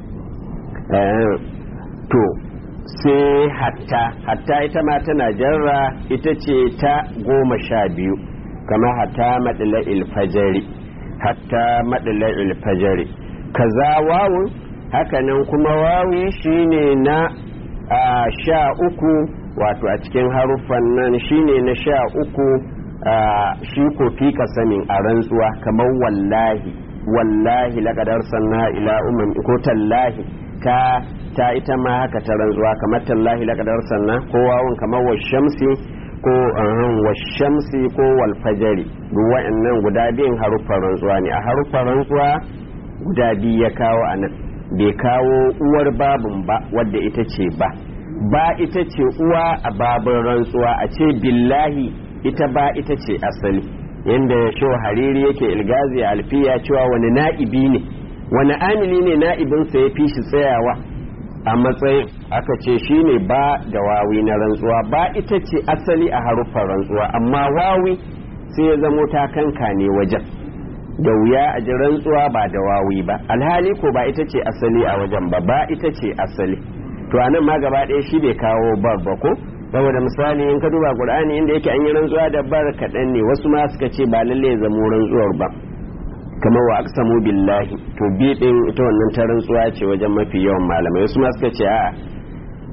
to sai hatta hatta ita ma tana jarra ita ce ta goma sha biyu kama hatta madala ilfajari hatta madala ilfajari kaza wawun hakanan kuma wawi shine na a sha uku wato a cikin haruffan nan shine na sha uku shi ko fi kasamin a rantsuwa kamar wallahi wallahi laqad arsalna ila umam ko tallahi ta ta ita ma haka ta rantsuwa kamar tallahi laqad arsalna ko wawun kamar washamsi ko washamsi ko wal fajri duk wa'annan guda biyun haruffan rantsuwa ne a haruffan rantsuwa guda biyu ya kawo anan bai kawo uwar babin ba wadda ita ce ba ba ita ce uwa a babin rantsuwa a ce billahi ita ba ita ce asali yadda shi hariri yake ilgazi a alfiya cewa wani na'ibi ne wani amili ne na'ibinsa ya fi shi tsayawa a matsayin aka ce shi ne ba da wawi na rantsuwa ba ita ce asali a haruffan rantsuwa amma wawi sai ya zamo ta kanka ne wajen da wuya a ji rantsuwa ba da wawi ba alhali ko ba ita ce asali a wajen ba ba ita ce asali to anan ma gaba ɗaya shi bai kawo bar ba ko saboda misali in ka duba qur'ani inda yake an yi rantsuwa da bar kaɗan ne wasu ma suka ce ba lalle ya zamo rantsuwar ba kamar wa aqsamu billahi to bi din ita wannan ta rantsuwa ce wajen mafi yawan malamai wasu ma suka ce a'a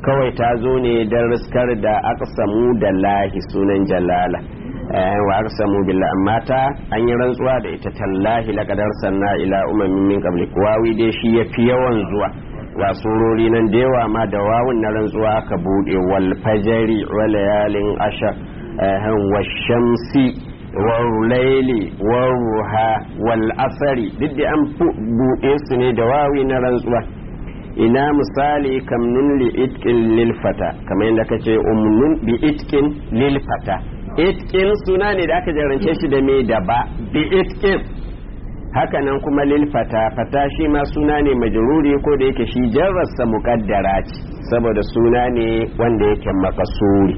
kawai ta zo ne don riskar da aqsamu da lahi sunan jalala wa aqsamu billah amma ta an yi rantsuwa da ita tallahi laqad arsalna ila umamin min qablik wawi dai shi yafi yawan zuwa ga surori nan da yawa ma da wawun na rantsuwa aka bude wal fajri wa layalin ashar wa shamsi wa laili wa ruha wal asri duk da an bude su ne da wawi na rantsuwa ina misali kamnin li itkin lil fata kamar yadda kace umnun bi itkin lil fata itkin suna ne da aka jarance shi da me da ba bi itkin hakanan kuma lil fata fata shi ma suna ne majruri ko da yake shi jarrarsa muqaddara ce saboda suna ne wanda yake makasuri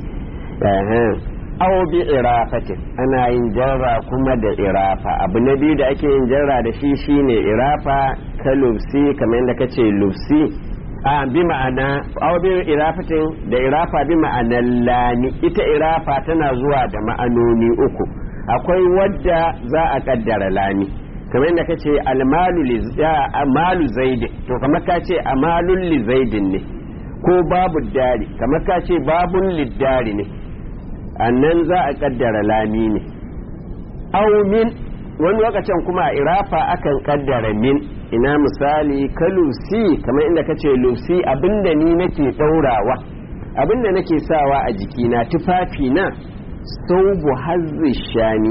aw bi irafatin ana yin jarra kuma da irafa abu na biyu da ake yin jarra da shi shine irafa ka lufsi kamar yadda kace lufsi a bi ma'ana aw bi irafatin da irafa bi ma'anar lami ita irafa tana zuwa da ma'anoni uku akwai wadda za a kaddara lami kamar yadda kace almalu li malu zaid to kamar kace amalul li zaidin ne ko babu dari kamar kace babun lidari ne annan za a kaddara lami ne aw min wani lokacin kuma a irafa akan kaddara min ina misali ka lusi kamar inda kace lusi abinda ni nake daurawa abinda nake sawa a jikina tufafi na saubu hazzi shani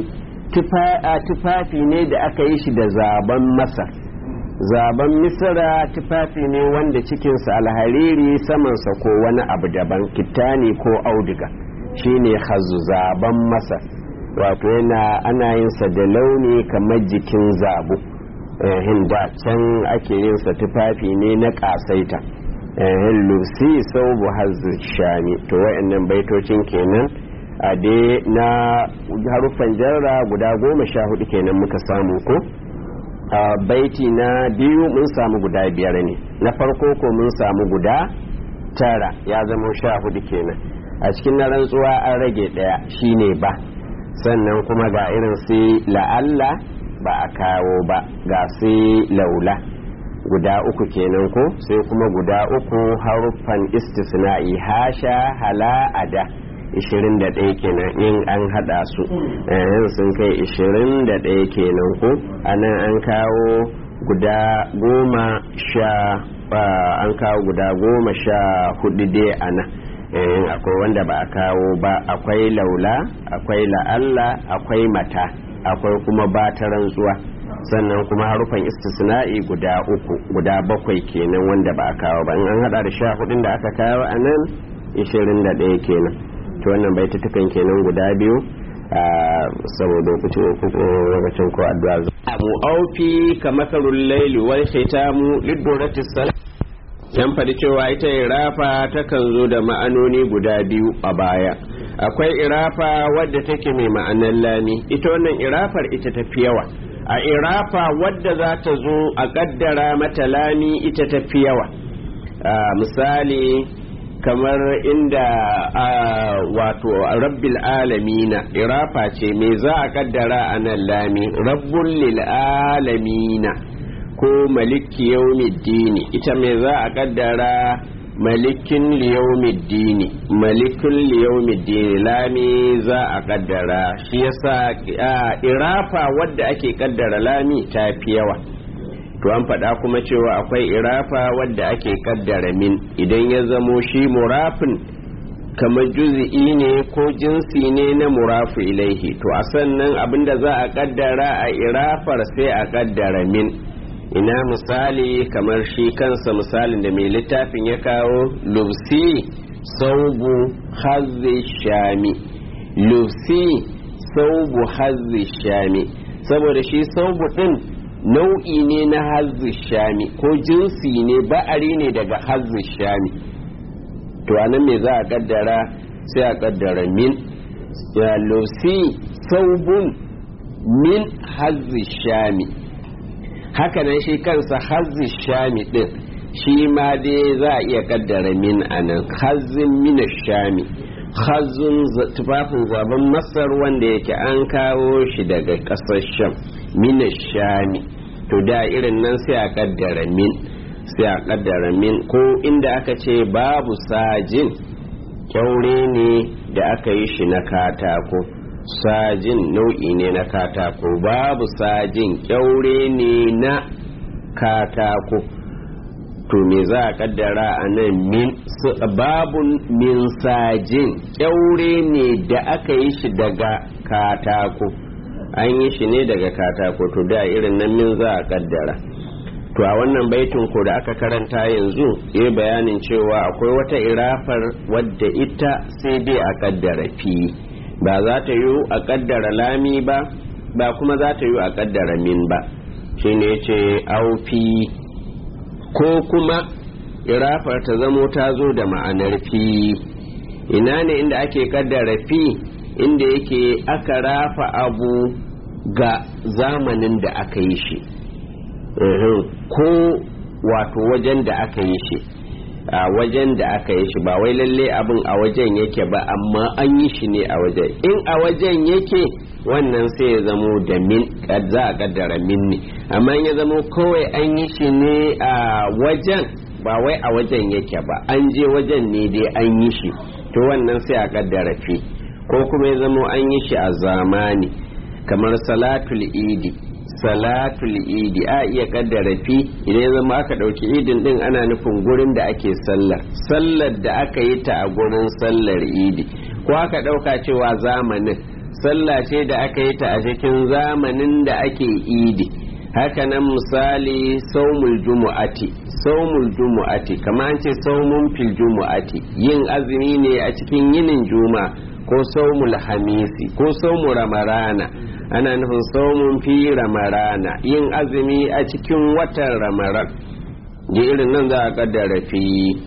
tufafi ne da aka yi shi da zaben masar zaben misira tufafi ne wanda cikinsa alhariri samansa ko wani abu daban kitani ko auduga shine hazu zaben masar wato yana ana yin sa da launi kamar jikin zabu hinda can ake yin sa tufafi ne na kasaita lusi saubu hazzi shani to wayannan baitocin kenan a dai na haruffan jarra guda goma sha hudu kenan muka samu ko a baiti na biyu mun samu guda biyar ne na farko ko mun samu guda tara ya zama sha hudu kenan a cikin na rantsuwa an rage daya shine ba sannan kuma ga irin sai la'alla ba a kawo ba ga sai laula guda uku kenan ko sai kuma guda uku haruffan istisna'i hasha hala ada ishirin da ɗaya kenan in an hada su sun kai ishirin da ɗaya kenan ko anan an kawo guda goma sha an kawo guda goma sha hudu dai ana akwai wanda ba a kawo ba akwai laula akwai la'alla akwai mata akwai kuma ba ta rantsuwa sannan kuma harufan istisna'i guda uku guda bakwai kenan wanda ba a kawo ba in an hada da sha hudun da aka kawo a nan ishirin da ɗaya kenan to wannan bai tutukan kenan guda biyu a saboda lokacin ko addu'a mu aufi kamakarul laili wal khitamu lidurati sal yan fadi cewa ita irafa takan zo da ma'anoni guda biyu a baya akwai irafa wadda take mai ma'anar lami ita wannan irafar ita tafi yawa a irafa wadda za ta zo a kaddara mata lami ita tafi yawa misali kamar inda wato rabbil alamina irafa ce me za a kaddara a nan lami rabbul lil alamina ko maliki yawmiddini ita me za a kaddara malikin liyawmiddini malikun liyawmiddini lami za a kaddara shi yasa irafa wadda ake kaddara lami ta fi yawa to an faɗa kuma cewa akwai irafa wadda ake kaddara min idan ya zamo shi murafin kamar juz'i ne ko jinsi ne na murafu ilaihi to a sannan abinda za a kaddara a irafar sai a kaddara min ina misali kamar shi kansa misalin da mai littafin ya kawo lufsi saubu hazzi shami lufsi saubu hazzi shami saboda shi saubu din nau'i ne na hazzi shami ko jinsi ne ba'ari ne daga hazzi shami to anan me za a kaddara sai a kaddara min ya lusi saubun min hazzi shami hakanan shi kansa hazzi shami din shi ma dai za a iya kaddara min anan hazzin min shami hazzun tufafin zaben masar wanda yake an kawo shi daga kasar sham min shami to da irin nan sai a kaddara min sai a kaddara min, ko inda aka ce babu sajin kyaure ne da aka yi shi na katako, sajin nau'i ne na katako, babu sajin kyaure ne na katako, to me za a kaddara a nan min, babun min sajin kyaure ne da aka yi shi daga katako, an yi shi ne daga katako, to da irin nan min za a kaddara. To a wannan baitin ko da aka karanta yanzu ya bayanin cewa akwai wata irafar wadda ita sai dai a kaddara fi, ba za ta yi a kaddara lami ba, ba kuma za ta yi a kaddara min ba, shine yace au fi, ko kuma irafar ta zamo ta zo da ma'anar fi. Ina ne inda ake kaddara fi? Inda yake aka rafa abu ga zamanin da aka yi shi, ko wato wajen da aka yi shi, a wajen da aka yi shi, ba wai lalle abin a wajen yake ba, amma an yi shi ne a wajen. In a wajen yake wannan sai ya zamo da min, za a kaddara min ne, amma ya zamo kawai an yi shi ne a wajen, ba wai a wajen yake ba, an je wajen ne dai an yi shi, to wannan sai a kaddara fi. Ko kuma ya zamo an yi shi a zamani, kamar salatul idi, salatul idi a iya kaddara fi idan ya zama aka dauki idin din ana nufin gurin da ake sallar, sallar da aka yi ta a gurin sallar idi, ko aka dauka cewa zamanin sallah ce da aka yi ta a cikin zamanin da ake idi. Haka nan misali saumul jumu'ati, saumul jumu'ati kamar an ce saumun fil jumu'ati, yin azumi ne a cikin yinin juma'a, ko saumul hamisi, ko saumu ramarana, ana nufin saumun fi ramarana, yin azumi a cikin watan ramaran, da irin nan za a kaddara fi.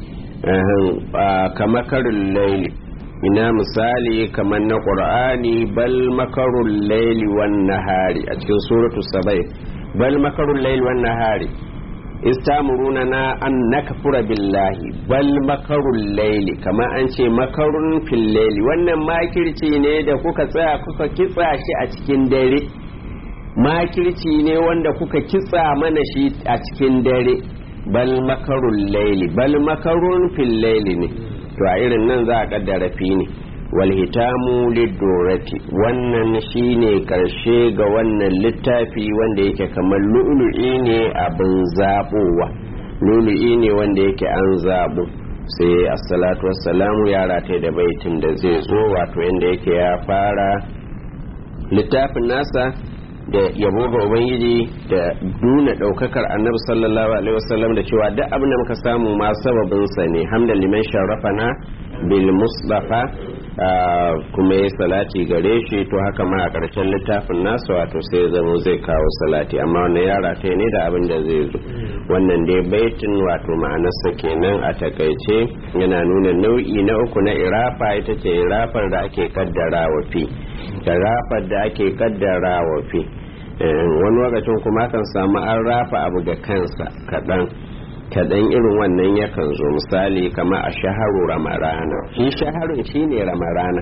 Kamar karin laili, ina misali kamar na ƙur'ani, bal makarun laili wan nahari a cikin suratu sabai, bal makarun laili wan nahari istamuruna na an nakfura billahi, bal makarun laili, kamar an ce makarun fil laili, wannan makirci ne da kuka tsaya kuka kitsa shi a cikin dare, makirci ne wanda kuka kitsa mana shi a cikin dare, bal makarun laili, bal makarun fil laili ne, to a irin nan za a kaddara fi ne. Wal hitamu lidorati, wannan shine karshe ga wannan littafi wanda yake kamar lu'lu'i ne abin zabowa, lu'lu'i ne wanda yake an zabo. Sai assalatu wassalamu ya rataye da baitin da zai zo, wato yanda yake ya fara littafin nasa da yabo ga ubangiji da duna daukakar annabi sallallahu alaihi wasallam, da cewa duk abin da muka samu ma sababin sa ne, hamdan liman sharafana bil mustafa, kuma ya salati gare shi. To haka ma a ƙarshen littafin nasa wato sai zama zai kawo salati, amma wannan yara ta ne da abin da zai zo. Wannan dai baitin wato ma'anarsa kenan a takaice, yana nuna nau'i na uku na irafa, ita ce irafar da ake kaddara wa fi, irafar da ake kaddara wa fi. Wani lokacin kuma kan samu an rafa abu da kansa kaɗan kaɗan, irin wannan yakan zo, misali kama a shaharu ramarana, shi shaharun shi ne ramarana,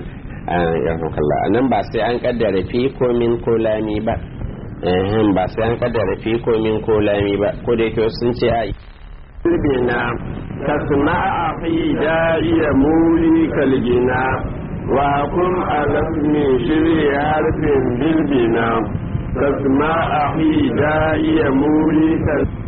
a nan ba sai an kaddara fi ko min ko lami ba, ba sai an kaddara fi ko min ko lami ba, ko da yake sun ce a bilbina tasma a fi da'iya muli kalgina wa kun alasmi shirya harfin bilbina tasma a fi da'iya muli kalgina